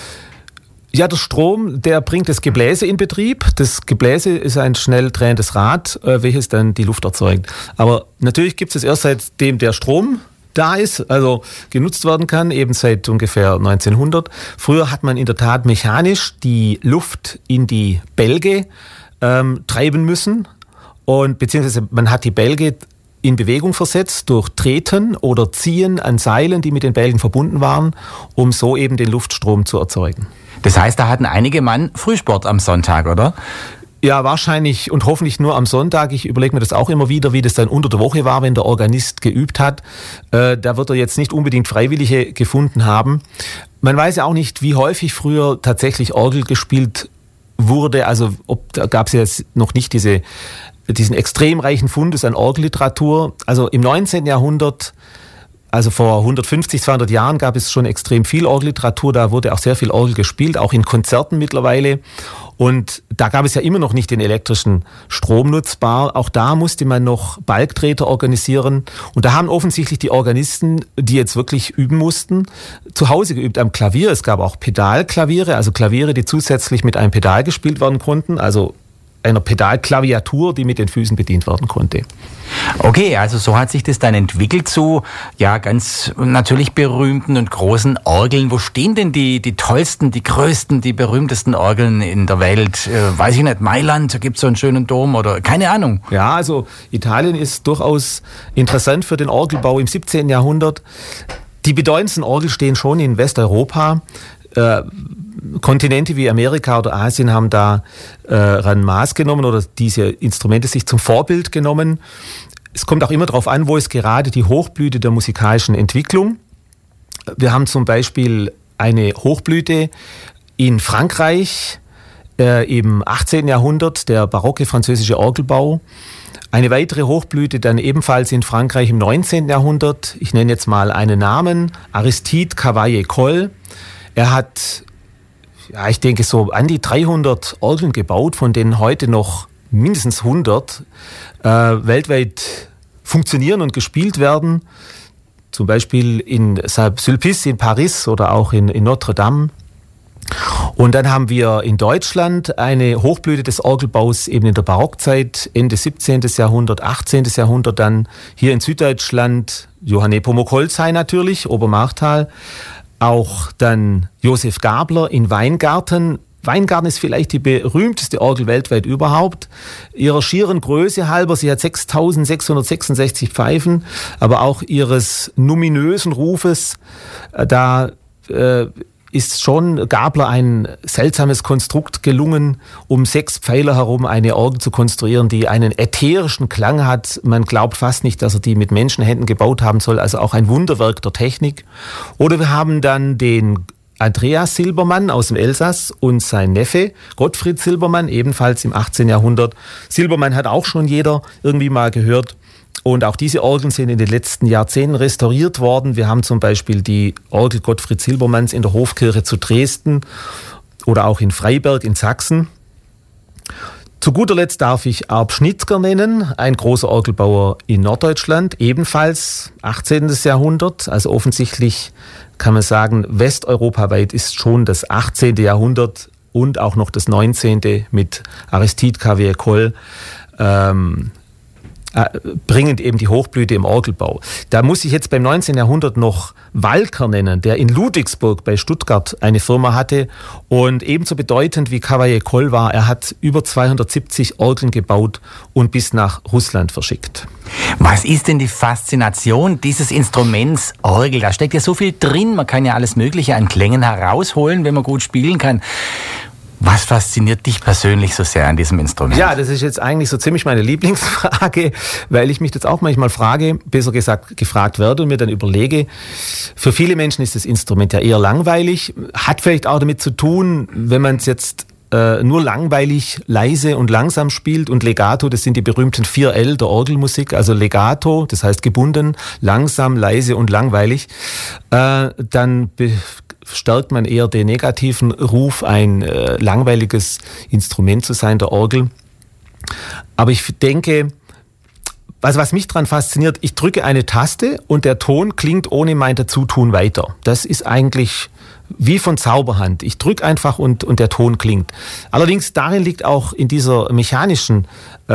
Ja, der Strom, der bringt das Gebläse in Betrieb. Das Gebläse ist ein schnell drehendes Rad, welches dann die Luft erzeugt. Aber natürlich gibt es erst seitdem der Strom da ist, also genutzt werden kann, eben seit ungefähr 1900. Früher hat man in der Tat mechanisch die Luft in die Bälge treiben müssen und beziehungsweise man hat die Bälge in Bewegung versetzt durch Treten oder Ziehen an Seilen, die mit den Bälgen verbunden waren, um so eben den Luftstrom zu erzeugen. Das heißt, da hatten einige Mann Frühsport am Sonntag, oder? Ja, wahrscheinlich und hoffentlich nur am Sonntag. Ich überlege mir das auch immer wieder, wie das dann unter der Woche war, wenn der Organist geübt hat. Da wird er jetzt nicht unbedingt Freiwillige gefunden haben. Man weiß ja auch nicht, wie häufig früher tatsächlich Orgel gespielt wurde. Also da gab es ja noch nicht diesen extrem reichen Fundus an Orgelliteratur. Also im 19. Jahrhundert, also vor 150, 200 Jahren gab es schon extrem viel Orgelliteratur. Da wurde auch sehr viel Orgel gespielt, auch in Konzerten mittlerweile. Und da gab es ja immer noch nicht den elektrischen Strom nutzbar. Auch da musste man noch Balgtreter organisieren. Und da haben offensichtlich die Organisten, die jetzt wirklich üben mussten, zu Hause geübt am Klavier. Es gab auch Pedalklaviere, also Klaviere, die zusätzlich mit einem Pedal gespielt werden konnten. Also einer Pedalklaviatur, die mit den Füßen bedient werden konnte. Okay, also so hat sich das dann entwickelt zu ganz natürlich berühmten und großen Orgeln. Wo stehen denn die tollsten, die größten, die berühmtesten Orgeln in der Welt? Weiß ich nicht, Mailand, da gibt es so einen schönen Dom oder keine Ahnung. Ja, also Italien ist durchaus interessant für den Orgelbau im 17. Jahrhundert. Die bedeutendsten Orgel stehen schon in Westeuropa. Kontinente wie Amerika oder Asien haben daran Maß genommen oder diese Instrumente sich zum Vorbild genommen. Es kommt auch immer darauf an, wo ist gerade die Hochblüte der musikalischen Entwicklung. Wir haben zum Beispiel eine Hochblüte in Frankreich im 18. Jahrhundert, der barocke französische Orgelbau. Eine weitere Hochblüte dann ebenfalls in Frankreich im 19. Jahrhundert. Ich nenne jetzt mal einen Namen, Aristide Cavaillé-Coll. Er hat, ich denke, so an die 300 Orgeln gebaut, von denen heute noch mindestens 100 weltweit funktionieren und gespielt werden. Zum Beispiel in Saint-Sulpice in Paris oder auch in Notre Dame. Und dann haben wir in Deutschland eine Hochblüte des Orgelbaus eben in der Barockzeit, Ende 17. Jahrhundert, 18. Jahrhundert, dann hier in Süddeutschland Johann Nepomuk Holzhey natürlich, Obermarchtal. Auch dann Josef Gabler in Weingarten. Weingarten ist vielleicht die berühmteste Orgel weltweit überhaupt. Ihrer schieren Größe halber, sie hat 6.666 Pfeifen, aber auch ihres numinösen Rufes, da ist schon Gabler ein seltsames Konstrukt gelungen, um 6 Pfeiler herum eine Orgel zu konstruieren, die einen ätherischen Klang hat. Man glaubt fast nicht, dass er die mit Menschenhänden gebaut haben soll, also auch ein Wunderwerk der Technik. Oder wir haben dann den Andreas Silbermann aus dem Elsass und sein Neffe Gottfried Silbermann, ebenfalls im 18. Jahrhundert. Silbermann hat auch schon jeder irgendwie mal gehört. Und auch diese Orgeln sind in den letzten Jahrzehnten restauriert worden. Wir haben zum Beispiel die Orgel Gottfried Silbermanns in der Hofkirche zu Dresden oder auch in Freiberg in Sachsen. Zu guter Letzt darf ich Arp Schnittger nennen, ein großer Orgelbauer in Norddeutschland, ebenfalls 18. Jahrhundert. Also offensichtlich kann man sagen, westeuropaweit ist schon das 18. Jahrhundert und auch noch das 19. mit Aristide Cavalier-Coll bringend eben die Hochblüte im Orgelbau. Da muss ich jetzt beim 19. Jahrhundert noch Walker nennen, der in Ludwigsburg bei Stuttgart eine Firma hatte und ebenso bedeutend wie Cavalier-Coll war. Er hat über 270 Orgeln gebaut und bis nach Russland verschickt. Was ist denn die Faszination dieses Instruments Orgel? Da steckt ja so viel drin, man kann ja alles Mögliche an Klängen herausholen, wenn man gut spielen kann. Was fasziniert dich persönlich so sehr an diesem Instrument? Ja, das ist jetzt eigentlich so ziemlich meine Lieblingsfrage, weil ich mich das auch manchmal frage, besser gesagt gefragt werde und mir dann überlege, für viele Menschen ist das Instrument ja eher langweilig, hat vielleicht auch damit zu tun, wenn man es jetzt nur langweilig, leise und langsam spielt und Legato, das sind die berühmten 4L der Orgelmusik, also Legato, das heißt gebunden, langsam, leise und langweilig, dann stärkt man eher den negativen Ruf, ein langweiliges Instrument zu sein, der Orgel. Aber ich denke, also was mich daran fasziniert, ich drücke eine Taste und der Ton klingt ohne mein Dazutun weiter. Das ist eigentlich wie von Zauberhand. Ich drücke einfach und der Ton klingt. Allerdings darin liegt auch in diesem mechanischen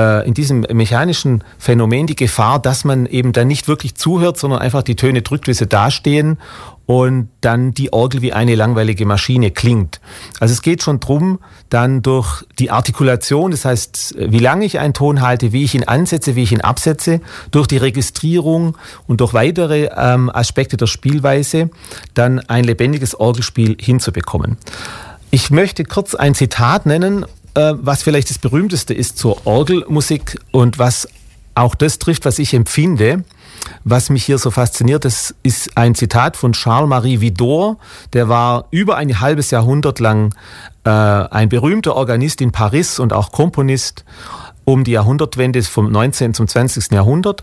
Phänomen die Gefahr, dass man eben dann nicht wirklich zuhört, sondern einfach die Töne drückt, wie sie dastehen und dann die Orgel wie eine langweilige Maschine klingt. Also es geht schon drum, dann durch die Artikulation, das heißt, wie lange ich einen Ton halte, wie ich ihn ansetze, wie ich ihn absetze, durch die Registrierung und durch weitere Aspekte der Spielweise, dann ein lebendiges Orgelspiel hinzubekommen. Ich möchte kurz ein Zitat nennen, was vielleicht das berühmteste ist zur Orgelmusik und was auch das trifft, was ich empfinde. Was mich hier so fasziniert, das ist ein Zitat von Charles-Marie Widor. Der war über ein halbes Jahrhundert lang ein berühmter Organist in Paris und auch Komponist um die Jahrhundertwende vom 19. zum 20. Jahrhundert.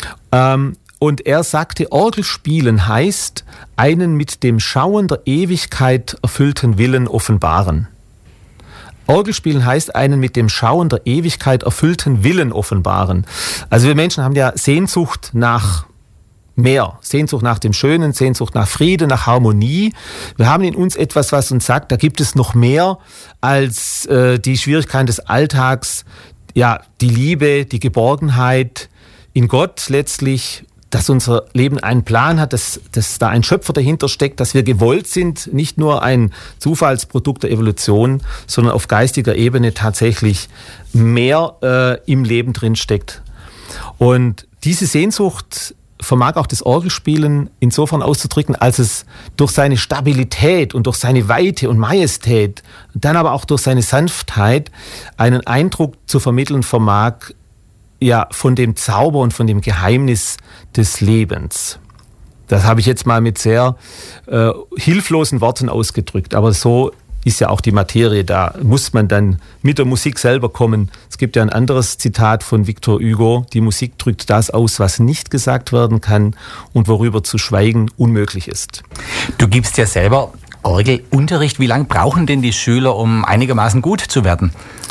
Und er sagte, Orgelspielen heißt, einen mit dem Schauen der Ewigkeit erfüllten Willen offenbaren. Orgelspielen heißt, einen mit dem Schauen der Ewigkeit erfüllten Willen offenbaren. Also wir Menschen haben ja Sehnsucht nach mehr, Sehnsucht nach dem Schönen, Sehnsucht nach Frieden, nach Harmonie. Wir haben in uns etwas, was uns sagt, da gibt es noch mehr als die Schwierigkeiten des Alltags, ja, die Liebe, die Geborgenheit in Gott letztlich, dass unser Leben einen Plan hat, dass da ein Schöpfer dahinter steckt, dass wir gewollt sind, nicht nur ein Zufallsprodukt der Evolution, sondern auf geistiger Ebene tatsächlich mehr im Leben drin steckt. Und diese Sehnsucht vermag auch das Orgelspielen insofern auszudrücken, als es durch seine Stabilität und durch seine Weite und Majestät, dann aber auch durch seine Sanftheit einen Eindruck zu vermitteln vermag, ja, von dem Zauber und von dem Geheimnis des Lebens. Das habe ich jetzt mal mit sehr hilflosen Worten ausgedrückt, aber so ist ja auch die Materie, da muss man dann mit der Musik selber kommen. Es gibt ja ein anderes Zitat von Victor Hugo, die Musik drückt das aus, was nicht gesagt werden kann und worüber zu schweigen unmöglich ist. Du gibst ja selber Orgelunterricht. Wie lange brauchen denn die Schüler, um einigermaßen gut zu werden?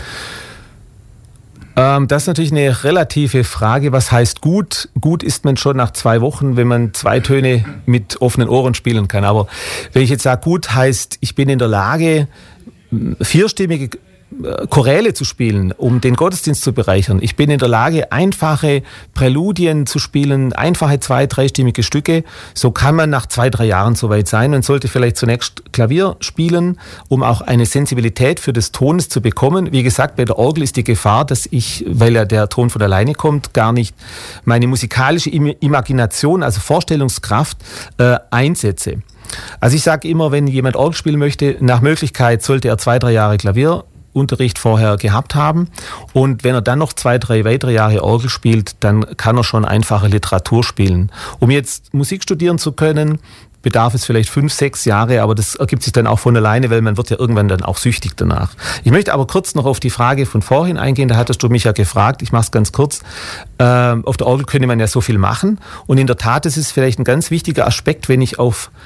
Das ist natürlich eine relative Frage. Was heißt gut? Gut ist man schon nach 2 Wochen, wenn man 2 Töne mit offenen Ohren spielen kann. Aber wenn ich jetzt sage, gut heißt, ich bin in der Lage, 4stimmige Choräle zu spielen, um den Gottesdienst zu bereichern. Ich bin in der Lage, einfache Präludien zu spielen, einfache 2-, 3stimmige Stücke. So kann man nach 2, 3 Jahren soweit sein. Man sollte vielleicht zunächst Klavier spielen, um auch eine Sensibilität für des Tones zu bekommen. Wie gesagt, bei der Orgel ist die Gefahr, dass ich, weil ja der Ton von alleine kommt, gar nicht meine musikalische Imagination, also Vorstellungskraft, einsetze. Also ich sage immer, wenn jemand Orgel spielen möchte, nach Möglichkeit sollte er 2, 3 Jahre Klavierunterricht vorher gehabt haben und wenn er dann noch 2, 3 weitere Jahre Orgel spielt, dann kann er schon einfache Literatur spielen. Um jetzt Musik studieren zu können, bedarf es vielleicht 5, 6 Jahre, aber das ergibt sich dann auch von alleine, weil man wird ja irgendwann dann auch süchtig danach. Ich möchte aber kurz noch auf die Frage von vorhin eingehen, da hattest du mich ja gefragt, ich mache es ganz kurz. Auf der Orgel könnte man ja so viel machen und in der Tat ist es vielleicht ein ganz wichtiger Aspekt, wenn ich auf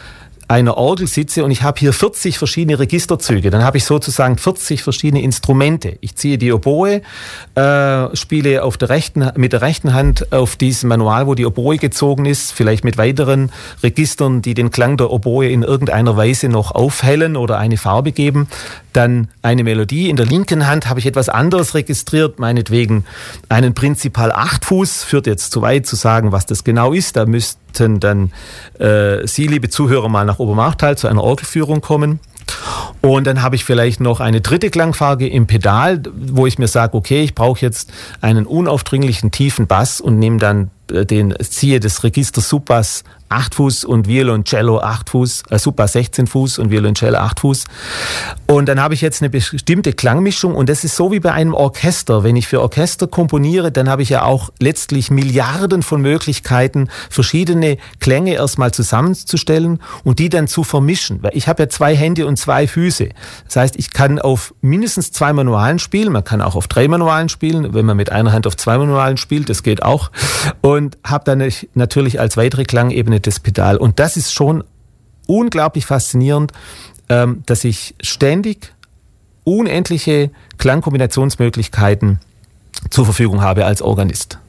einer Orgel sitze und ich habe hier 40 verschiedene Registerzüge, dann habe ich sozusagen 40 verschiedene Instrumente. Ich ziehe die Oboe, spiele mit der rechten Hand auf diesem Manual, wo die Oboe gezogen ist, vielleicht mit weiteren Registern, die den Klang der Oboe in irgendeiner Weise noch aufhellen oder eine Farbe geben. Dann eine Melodie. In der linken Hand habe ich etwas anderes registriert, meinetwegen einen Prinzipal 8-Fuß. Führt jetzt zu weit zu sagen, was das genau ist. Da müssten dann Sie, liebe Zuhörer, mal nach Obermarchtal zu einer Orgelführung kommen. Und dann habe ich vielleicht noch eine dritte Klangfarbe im Pedal, wo ich mir sage, okay, ich brauche jetzt einen unaufdringlichen tiefen Bass und nehme dann ziehe das Register Subbass 8 Fuß und Violoncello 8 Fuß, Subbass 16 Fuß und Violoncello 8 Fuß. Und dann habe ich jetzt eine bestimmte Klangmischung und das ist so wie bei einem Orchester. Wenn ich für Orchester komponiere, dann habe ich ja auch letztlich Milliarden von Möglichkeiten, verschiedene Klänge erstmal zusammenzustellen und die dann zu vermischen. Weil ich habe ja 2 Hände und 2 Füße. Das heißt, ich kann auf mindestens 2 Manualen spielen, man kann auch auf 3 Manualen spielen, wenn man mit einer Hand auf 2 Manualen spielt, das geht auch. Und habe dann natürlich als weitere Klangebene das Pedal. Und das ist schon unglaublich faszinierend, dass ich ständig unendliche Klangkombinationsmöglichkeiten zur Verfügung habe als Organist.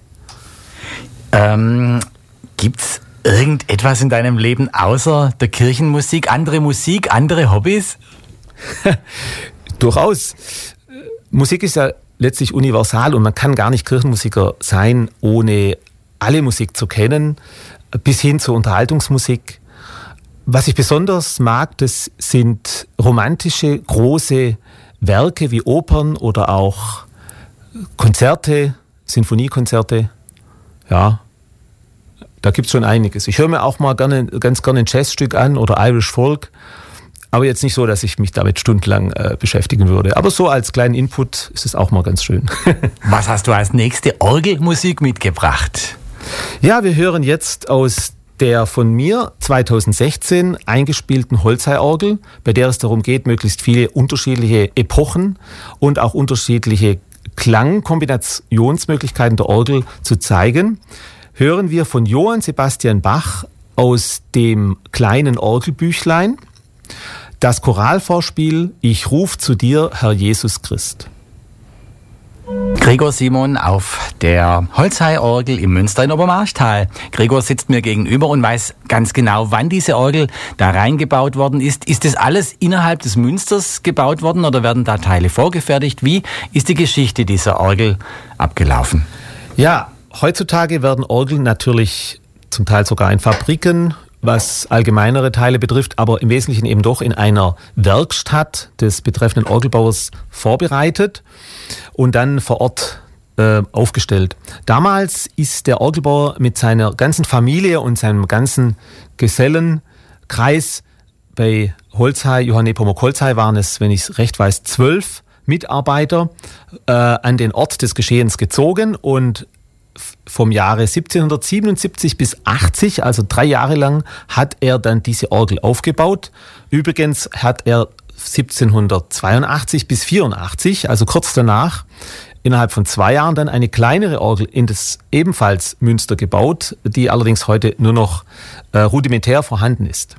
Gibt's irgendetwas in deinem Leben außer der Kirchenmusik, andere Hobbys? Durchaus. Musik ist ja letztlich universal und man kann gar nicht Kirchenmusiker sein, ohne alle Musik zu kennen, bis hin zur Unterhaltungsmusik. Was ich besonders mag, das sind romantische, große Werke wie Opern oder auch Konzerte, Sinfoniekonzerte. Ja, da gibt's schon einiges. Ich höre mir auch mal ganz gerne ein Jazzstück an oder Irish Folk, aber jetzt nicht so, dass ich mich damit stundenlang beschäftigen würde. Aber so als kleinen Input ist es auch mal ganz schön. Was hast du als nächste Orgelmusik mitgebracht? Ja, wir hören jetzt aus der von mir 2016 eingespielten Holzhey-Orgel, bei der es darum geht, möglichst viele unterschiedliche Epochen und auch unterschiedliche Klangkombinationsmöglichkeiten der Orgel zu zeigen. Hören wir von Johann Sebastian Bach aus dem kleinen Orgelbüchlein das Choralvorspiel Ich ruf zu dir, Herr Jesus Christ. Gregor Simon auf der Holzhey-Orgel im Münster in Obermarchtal. Gregor sitzt mir gegenüber und weiß ganz genau, wann diese Orgel da reingebaut worden ist. Ist das alles innerhalb des Münsters gebaut worden oder werden da Teile vorgefertigt? Wie ist die Geschichte dieser Orgel abgelaufen? Ja, heutzutage werden Orgeln natürlich zum Teil sogar in Fabriken, was allgemeinere Teile betrifft, aber im Wesentlichen eben doch in einer Werkstatt des betreffenden Orgelbauers vorbereitet und dann vor Ort aufgestellt. Damals ist der Orgelbauer mit seiner ganzen Familie und seinem ganzen Gesellenkreis bei Holzhey, Johann Nepomuk Holzhey waren es, wenn ich es recht weiß, 12 Mitarbeiter an den Ort des Geschehens gezogen und vom Jahre 1777 bis 80, also 3 Jahre lang, hat er dann diese Orgel aufgebaut. Übrigens hat er 1782 bis 84, also kurz danach, innerhalb von 2 Jahren dann eine kleinere Orgel in das ebenfalls Münster gebaut, die allerdings heute nur noch rudimentär vorhanden ist.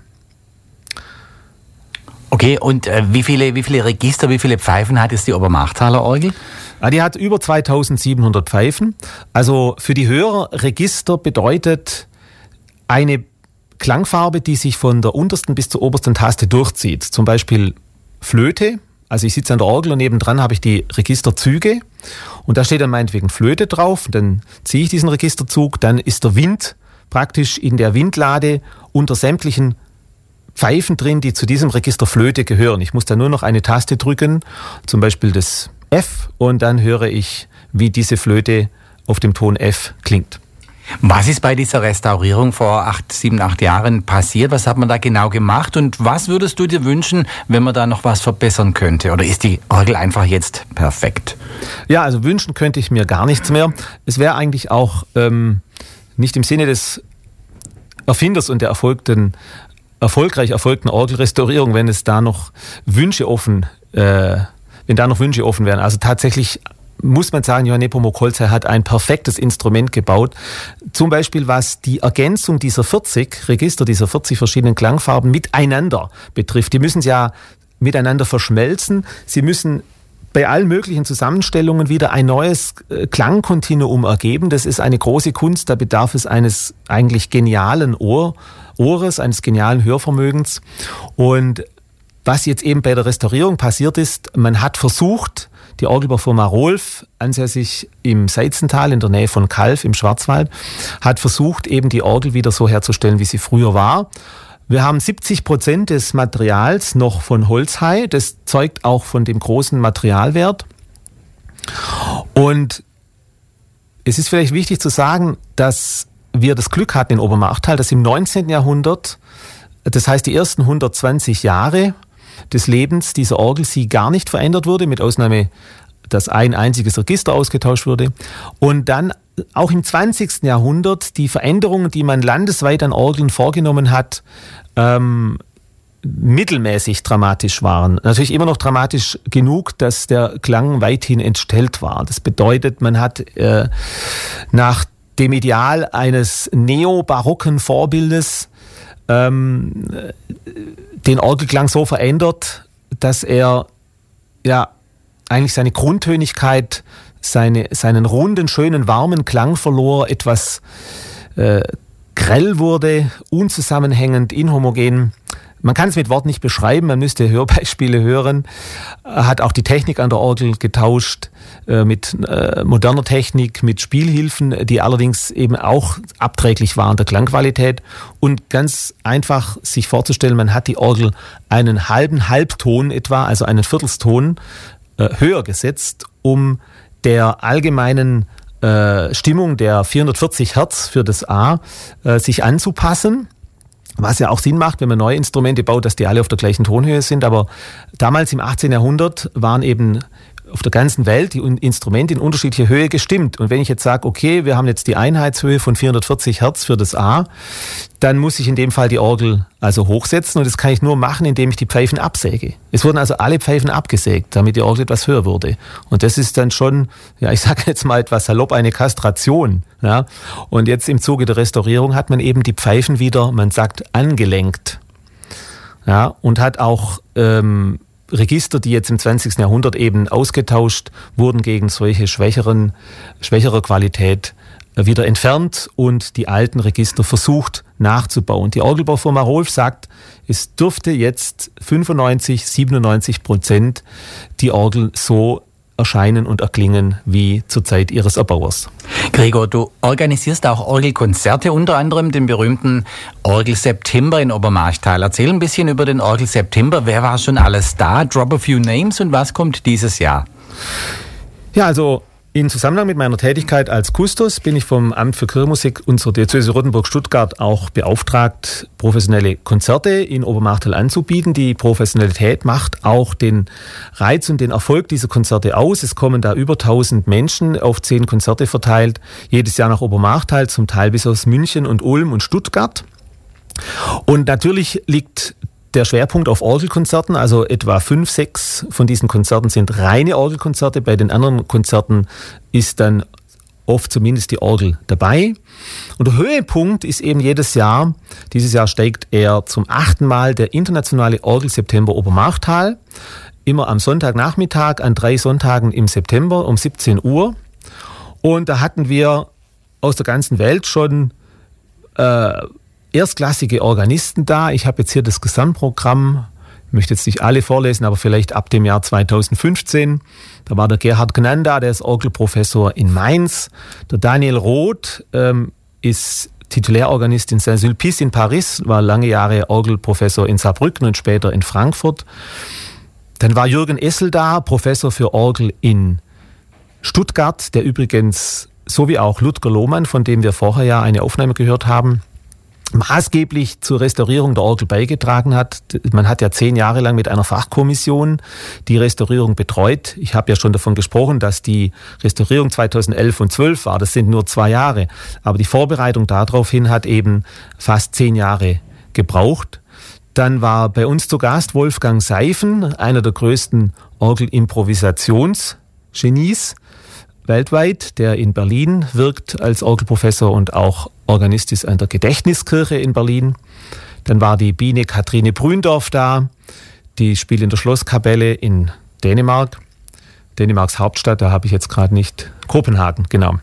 Okay, und wie viele Register, wie viele Pfeifen hat jetzt die Obermarchtaler Orgel? Ja, die hat über 2700 Pfeifen. Also für die Hörer, Register bedeutet eine Klangfarbe, die sich von der untersten bis zur obersten Taste durchzieht. Zum Beispiel Flöte. Also ich sitze an der Orgel und nebendran habe ich die Registerzüge. Und da steht dann meinetwegen Flöte drauf. Dann ziehe ich diesen Registerzug. Dann ist der Wind praktisch in der Windlade unter sämtlichen Pfeifen drin, die zu diesem Register Flöte gehören. Ich muss da nur noch eine Taste drücken, zum Beispiel das F, und dann höre ich, wie diese Flöte auf dem Ton F klingt. Was ist bei dieser Restaurierung vor 7, 8 Jahren passiert? Was hat man da genau gemacht? Und was würdest du dir wünschen, wenn man da noch was verbessern könnte? Oder ist die Orgel einfach jetzt perfekt? Ja, also wünschen könnte ich mir gar nichts mehr. Es wäre eigentlich auch nicht im Sinne des Erfinders und der erfolgreich erfolgten Orgelrestaurierung, wenn es da noch Wünsche offen wären. Also tatsächlich muss man sagen, Johann Nepomuk Holzhey hat ein perfektes Instrument gebaut. Zum Beispiel was die Ergänzung dieser 40 Register, dieser 40 verschiedenen Klangfarben miteinander betrifft. Die müssen ja miteinander verschmelzen. Sie müssen bei allen möglichen Zusammenstellungen wieder ein neues Klangkontinuum ergeben. Das ist eine große Kunst, da bedarf es eines eigentlich genialen Ohres, eines genialen Hörvermögens. Und was jetzt eben bei der Restaurierung passiert ist, man hat versucht, die Orgelbaufirma Rolf, ansässig im Seitzental in der Nähe von Calw im Schwarzwald, hat versucht, eben die Orgel wieder so herzustellen, wie sie früher war. Wir haben 70% des Materials noch von Holzhey. Das zeugt auch von dem großen Materialwert. Und es ist vielleicht wichtig zu sagen, dass wir das Glück hatten in Obermarchtal, dass im 19. Jahrhundert, das heißt die ersten 120 Jahre des Lebens dieser Orgel, sie gar nicht verändert wurde, mit Ausnahme, dass ein einziges Register ausgetauscht wurde. Und dann auch im 20. Jahrhundert die Veränderungen, die man landesweit an Orgeln vorgenommen hat, mittelmäßig dramatisch waren. Natürlich immer noch dramatisch genug, dass der Klang weithin entstellt war. Das bedeutet, man hat nach dem Ideal eines neobarocken Vorbildes den Orgelklang so verändert, dass er ja eigentlich seine Grundtönigkeit, seinen runden, schönen, warmen Klang verlor, etwas grell wurde, unzusammenhängend, inhomogen. Man kann es mit Worten nicht beschreiben, man müsste Hörbeispiele hören. Hat auch die Technik an der Orgel getauscht mit moderner Technik, mit Spielhilfen, die allerdings eben auch abträglich waren der Klangqualität. Und ganz einfach sich vorzustellen, man hat die Orgel einen halben Halbton etwa, also einen Viertelston höher gesetzt, um der allgemeinen Stimmung der 440 Hertz für das A sich anzupassen. Was ja auch Sinn macht, wenn man neue Instrumente baut, dass die alle auf der gleichen Tonhöhe sind. Aber damals im 18. Jahrhundert waren eben auf der ganzen Welt die Instrumente in unterschiedlicher Höhe gestimmt. Und wenn ich jetzt sage, okay, wir haben jetzt die Einheitshöhe von 440 Hertz für das A, dann muss ich in dem Fall die Orgel also hochsetzen. Und das kann ich nur machen, indem ich die Pfeifen absäge. Es wurden also alle Pfeifen abgesägt, damit die Orgel etwas höher wurde. Und das ist dann schon, ja, ich sage jetzt mal etwas salopp, eine Kastration. Ja. Und jetzt im Zuge der Restaurierung hat man eben die Pfeifen wieder, man sagt, angelenkt. Ja, und hat auch Register, die jetzt im 20. Jahrhundert eben ausgetauscht wurden gegen solche schwächerer Qualität, wieder entfernt und die alten Register versucht nachzubauen. Die Orgelbaufirma Rolf sagt, es dürfte jetzt 95-97% die Orgel so erscheinen und erklingen wie zur Zeit ihres Erbauers. Gregor, du organisierst auch Orgelkonzerte, unter anderem den berühmten Orgel-September in Obermarchtal. Erzähl ein bisschen über den Orgel-September. Wer war schon alles da? Drop a few names und was kommt dieses Jahr? Ja, also in Zusammenhang mit meiner Tätigkeit als Kustos bin ich vom Amt für Kirchenmusik unserer Diözese Rottenburg-Stuttgart auch beauftragt, professionelle Konzerte in Obermarchtal anzubieten. Die Professionalität macht auch den Reiz und den Erfolg dieser Konzerte aus. Es kommen da über 1000 Menschen auf 10 Konzerte verteilt, jedes Jahr nach Obermarchtal, zum Teil bis aus München und Ulm und Stuttgart. Und natürlich liegt der Schwerpunkt auf Orgelkonzerten, also etwa 5, 6 von diesen Konzerten sind reine Orgelkonzerte. Bei den anderen Konzerten ist dann oft zumindest die Orgel dabei. Und der Höhepunkt ist eben jedes Jahr, dieses Jahr steigt er zum 8. Mal, der internationale Orgel-September Obermarchtal. Immer am Sonntagnachmittag, an 3 Sonntagen im September um 17 Uhr. Und da hatten wir aus der ganzen Welt schon erstklassige Organisten da. Ich habe jetzt hier das Gesamtprogramm, ich möchte jetzt nicht alle vorlesen, aber vielleicht ab dem Jahr 2015. Da war der Gerhard Gnanda, der ist Orgelprofessor in Mainz. Der Daniel Roth ist Titulärorganist in Saint-Sulpice in Paris, war lange Jahre Orgelprofessor in Saarbrücken und später in Frankfurt. Dann war Jürgen Essel da, Professor für Orgel in Stuttgart, der übrigens, so wie auch Ludger Lohmann, von dem wir vorher ja eine Aufnahme gehört haben, maßgeblich zur Restaurierung der Orgel beigetragen hat. Man hat ja 10 Jahre lang mit einer Fachkommission die Restaurierung betreut. Ich habe ja schon davon gesprochen, dass die Restaurierung 2011 und 2012 war. Das sind nur 2 Jahre. Aber die Vorbereitung daraufhin hat eben fast 10 Jahre gebraucht. Dann war bei uns zu Gast Wolfgang Seifen, einer der größten Orgelimprovisationsgenies. weltweit, der in Berlin wirkt als Orgelprofessor und auch Organist ist an der Gedächtniskirche in Berlin. Dann war die Biene Kathrine Bründorf da, die spielt in der Schlosskapelle in Dänemark. Dänemarks Hauptstadt, da habe ich jetzt gerade nicht, Kopenhagen, genau.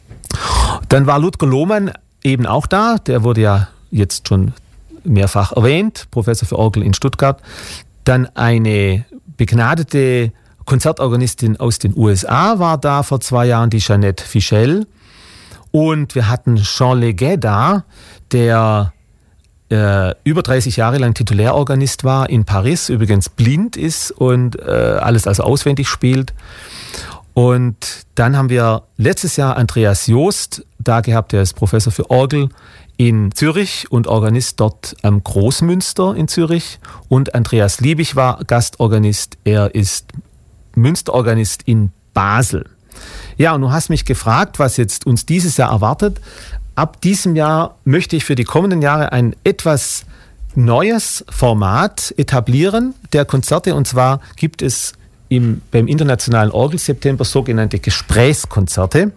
Dann war Ludger Lohmann eben auch da, der wurde ja jetzt schon mehrfach erwähnt, Professor für Orgel in Stuttgart. Dann eine begnadete Konzertorganistin aus den USA war da vor 2 Jahren, die Jeanette Fischel. Und wir hatten Jean Leguet da, der über 30 Jahre lang Titulärorganist war in Paris, übrigens blind ist und alles also auswendig spielt. Und dann haben wir letztes Jahr Andreas Joost da gehabt, der ist Professor für Orgel in Zürich und Organist dort am Großmünster in Zürich. Und Andreas Liebig war Gastorganist, er ist Münsterorganist in Basel. Ja, und du hast mich gefragt, was jetzt uns dieses Jahr erwartet. Ab diesem Jahr möchte ich für die kommenden Jahre ein etwas neues Format etablieren der Konzerte. Und zwar gibt es beim Internationalen Orgelseptember sogenannte Gesprächskonzerte.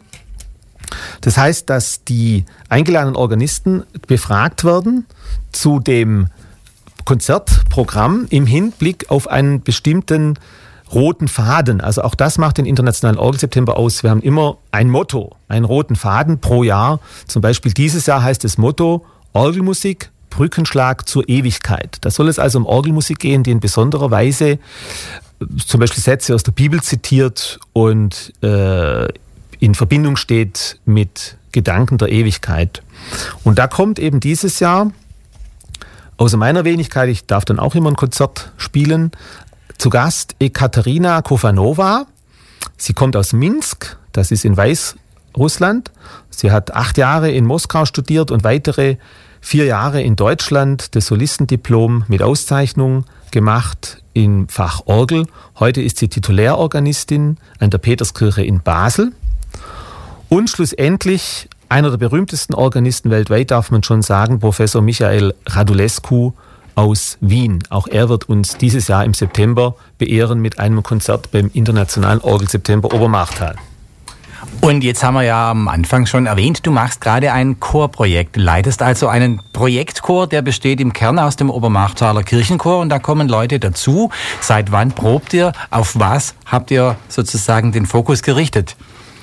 Das heißt, dass die eingeladenen Organisten befragt werden zu dem Konzertprogramm im Hinblick auf einen bestimmten roten Faden. Also auch das macht den Internationalen Orgelseptember aus. Wir haben immer ein Motto, einen roten Faden pro Jahr. Zum Beispiel dieses Jahr heißt das Motto Orgelmusik, Brückenschlag zur Ewigkeit. Da soll es also um Orgelmusik gehen, die in besonderer Weise zum Beispiel Sätze aus der Bibel zitiert und in Verbindung steht mit Gedanken der Ewigkeit. Und da kommt eben dieses Jahr, außer meiner Wenigkeit, ich darf dann auch immer ein Konzert spielen, zu Gast Ekaterina Kofanova. Sie kommt aus Minsk, das ist in Weißrussland. Sie hat 8 Jahre in Moskau studiert und weitere 4 Jahre in Deutschland das Solistendiplom mit Auszeichnung gemacht im Fach Orgel. Heute ist sie Titulärorganistin an der Peterskirche in Basel. Und schlussendlich einer der berühmtesten Organisten weltweit, darf man schon sagen, Professor Michael Radulescu aus Wien. Auch er wird uns dieses Jahr im September beehren mit einem Konzert beim Internationalen Orgelseptember Obermarchtal. Und jetzt haben wir ja am Anfang schon erwähnt, du machst gerade ein Chorprojekt. Du leitest also einen Projektchor, der besteht im Kern aus dem Obermarchtaler Kirchenchor und da kommen Leute dazu. Seit wann probt ihr? Auf was habt ihr sozusagen den Fokus gerichtet?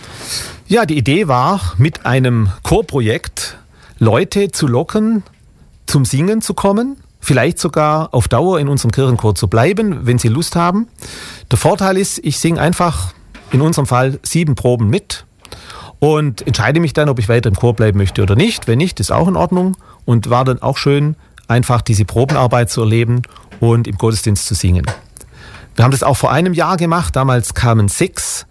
Ja, die Idee war, mit einem Chorprojekt Leute zu locken, zum Singen zu kommen, vielleicht sogar auf Dauer in unserem Kirchenchor zu bleiben, wenn sie Lust haben. Der Vorteil ist, ich singe einfach in unserem Fall 7 Proben mit und entscheide mich dann, ob ich weiter im Chor bleiben möchte oder nicht. Wenn nicht, ist auch in Ordnung und war dann auch schön, einfach diese Probenarbeit zu erleben und im Gottesdienst zu singen. Wir haben das auch vor einem Jahr gemacht, damals kamen 6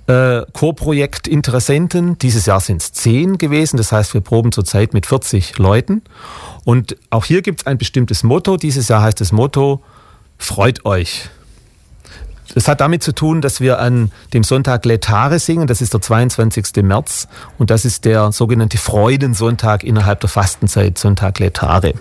Chorprojekt-Interessenten. Dieses Jahr sind es 10 gewesen, das heißt, wir proben zurzeit mit 40 Leuten. Und auch hier gibt es ein bestimmtes Motto. Dieses Jahr heißt das Motto, freut euch. Das hat damit zu tun, dass wir an dem Sonntag Lätare singen, das ist der 22. März und das ist der sogenannte Freudensonntag innerhalb der Fastenzeit, Sonntag Lätare.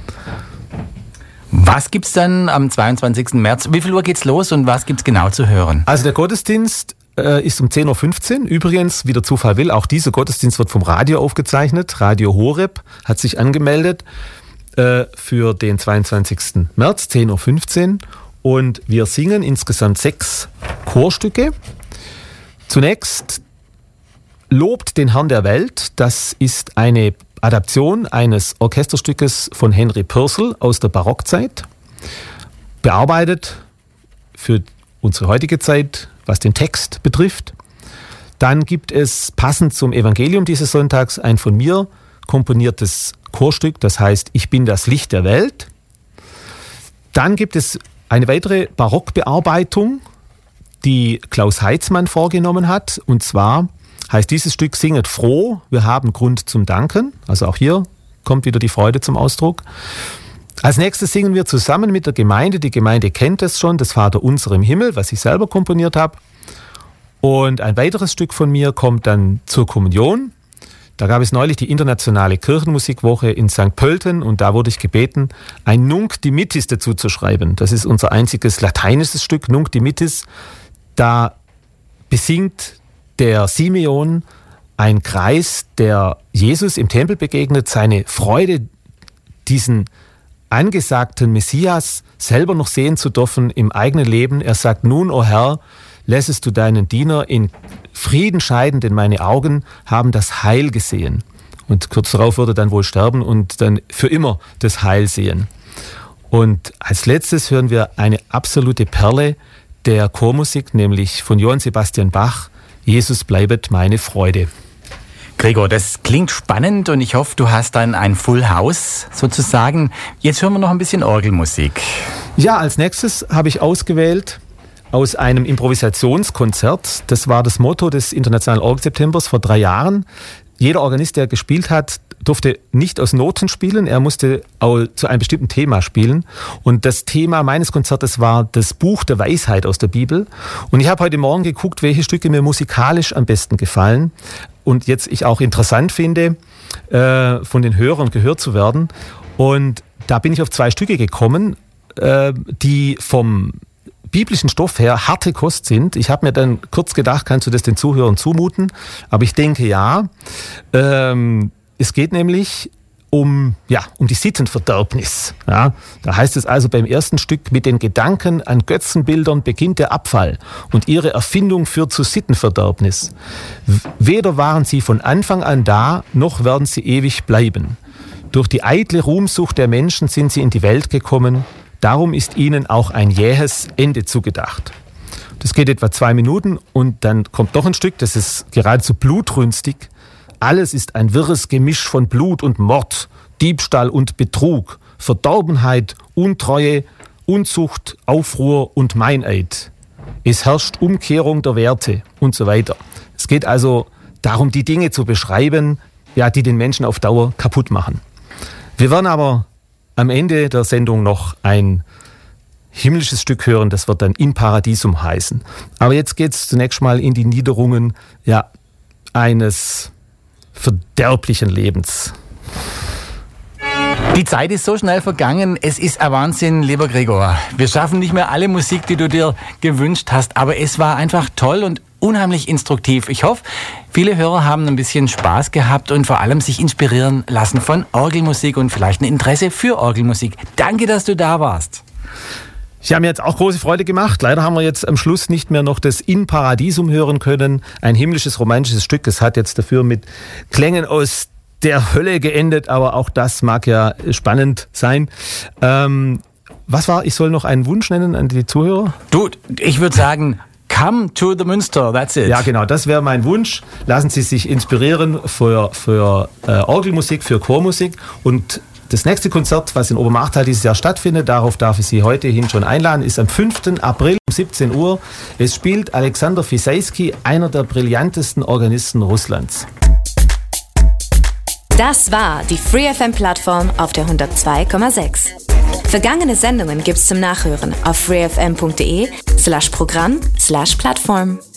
Was gibt's dann am 22. März? Wie viel Uhr geht's los und was gibt's genau zu hören? Also der Gottesdienst ist um 10.15 Uhr. Übrigens, wie der Zufall will, auch dieser Gottesdienst wird vom Radio aufgezeichnet. Radio Horeb hat sich angemeldet für den 22. März, 10.15 Uhr. Und wir singen insgesamt 6 Chorstücke. Zunächst Lobt den Herrn der Welt. Das ist eine Adaption eines Orchesterstückes von Henry Purcell aus der Barockzeit. Bearbeitet für unsere heutige Zeit, was den Text betrifft. Dann gibt es passend zum Evangelium dieses Sonntags ein von mir komponiertes Chorstück, das heißt Ich bin das Licht der Welt. Dann gibt es eine weitere Barockbearbeitung, die Klaus Heitzmann vorgenommen hat. Und zwar heißt dieses Stück Singet froh, wir haben Grund zum Danken. Also auch hier kommt wieder die Freude zum Ausdruck. Als nächstes singen wir zusammen mit der Gemeinde. Die Gemeinde kennt es schon, das Vaterunser im Himmel, was ich selber komponiert habe. Und ein weiteres Stück von mir kommt dann zur Kommunion. Da gab es neulich die internationale Kirchenmusikwoche in St. Pölten und da wurde ich gebeten, ein Nunc Dimittis dazu zu schreiben. Das ist unser einziges lateinisches Stück, Nunc Dimittis. Da besingt der Simeon ein Kreis, der Jesus im Tempel begegnet, seine Freude, diesen angesagten Messias selber noch sehen zu dürfen im eigenen Leben. Er sagt, nun, o Herr, lässest du deinen Diener in Frieden scheiden, denn meine Augen haben das Heil gesehen. Und kurz darauf wird er dann wohl sterben und dann für immer das Heil sehen. Und als letztes hören wir eine absolute Perle der Chormusik, nämlich von Johann Sebastian Bach, Jesus bleibet meine Freude. Gregor, das klingt spannend und ich hoffe, du hast dann ein Full House sozusagen. Jetzt hören wir noch ein bisschen Orgelmusik. Ja, als nächstes habe ich ausgewählt aus einem Improvisationskonzert. Das war das Motto des Internationalen Orgelseptembers vor 3 Jahren. Jeder Organist, der gespielt hat, durfte nicht aus Noten spielen, er musste auch zu einem bestimmten Thema spielen. Und das Thema meines Konzertes war das Buch der Weisheit aus der Bibel. Und ich habe heute Morgen geguckt, welche Stücke mir musikalisch am besten gefallen und jetzt ich auch interessant finde, von den Hörern gehört zu werden. Und da bin ich auf 2 Stücke gekommen, die vom biblischen Stoff her harte Kost sind. Ich habe mir dann kurz gedacht, kannst du das den Zuhörern zumuten? Aber ich denke, ja. Es geht nämlich um die Sittenverderbnis. Ja, da heißt es also beim ersten Stück, mit den Gedanken an Götzenbildern beginnt der Abfall und ihre Erfindung führt zu Sittenverderbnis. Weder waren sie von Anfang an da, noch werden sie ewig bleiben. Durch die eitle Ruhmsucht der Menschen sind sie in die Welt gekommen. Darum ist ihnen auch ein jähes Ende zugedacht. Das geht etwa 2 Minuten und dann kommt noch ein Stück, das ist geradezu blutrünstig. Alles ist ein wirres Gemisch von Blut und Mord, Diebstahl und Betrug, Verdorbenheit, Untreue, Unzucht, Aufruhr und Meineid. Es herrscht Umkehrung der Werte und so weiter. Es geht also darum, die Dinge zu beschreiben, die den Menschen auf Dauer kaputt machen. Wir werden aber am Ende der Sendung noch ein himmlisches Stück hören, das wird dann In Paradisum heißen. Aber jetzt geht es zunächst mal in die Niederungen eines verderblichen Lebens. Die Zeit ist so schnell vergangen, es ist ein Wahnsinn, lieber Gregor. Wir schaffen nicht mehr alle Musik, die du dir gewünscht hast, aber es war einfach toll und unheimlich instruktiv. Ich hoffe, viele Hörer haben ein bisschen Spaß gehabt und vor allem sich inspirieren lassen von Orgelmusik und vielleicht ein Interesse für Orgelmusik. Danke, dass du da warst. Ich habe mir jetzt auch große Freude gemacht. Leider haben wir jetzt am Schluss nicht mehr noch das In Paradisum hören können. Ein himmlisches, romantisches Stück. Es hat jetzt dafür mit Klängen aus der Hölle geendet, aber auch das mag ja spannend sein. Ich soll noch einen Wunsch nennen an die Zuhörer? Du, ich würde sagen, come to the Münster, that's it. Ja, genau, das wäre mein Wunsch. Lassen Sie sich inspirieren für Orgelmusik, für Chormusik und das nächste Konzert, was in Obermarchtal dieses Jahr stattfindet, darauf darf ich Sie heute hin schon einladen, ist am 5. April um 17 Uhr. Es spielt Alexander Fisejski, einer der brillantesten Organisten Russlands. Das war die Free FM Plattform auf der 102,6. Vergangene Sendungen gibt's zum Nachhören auf freefm.de/Programm/Plattform.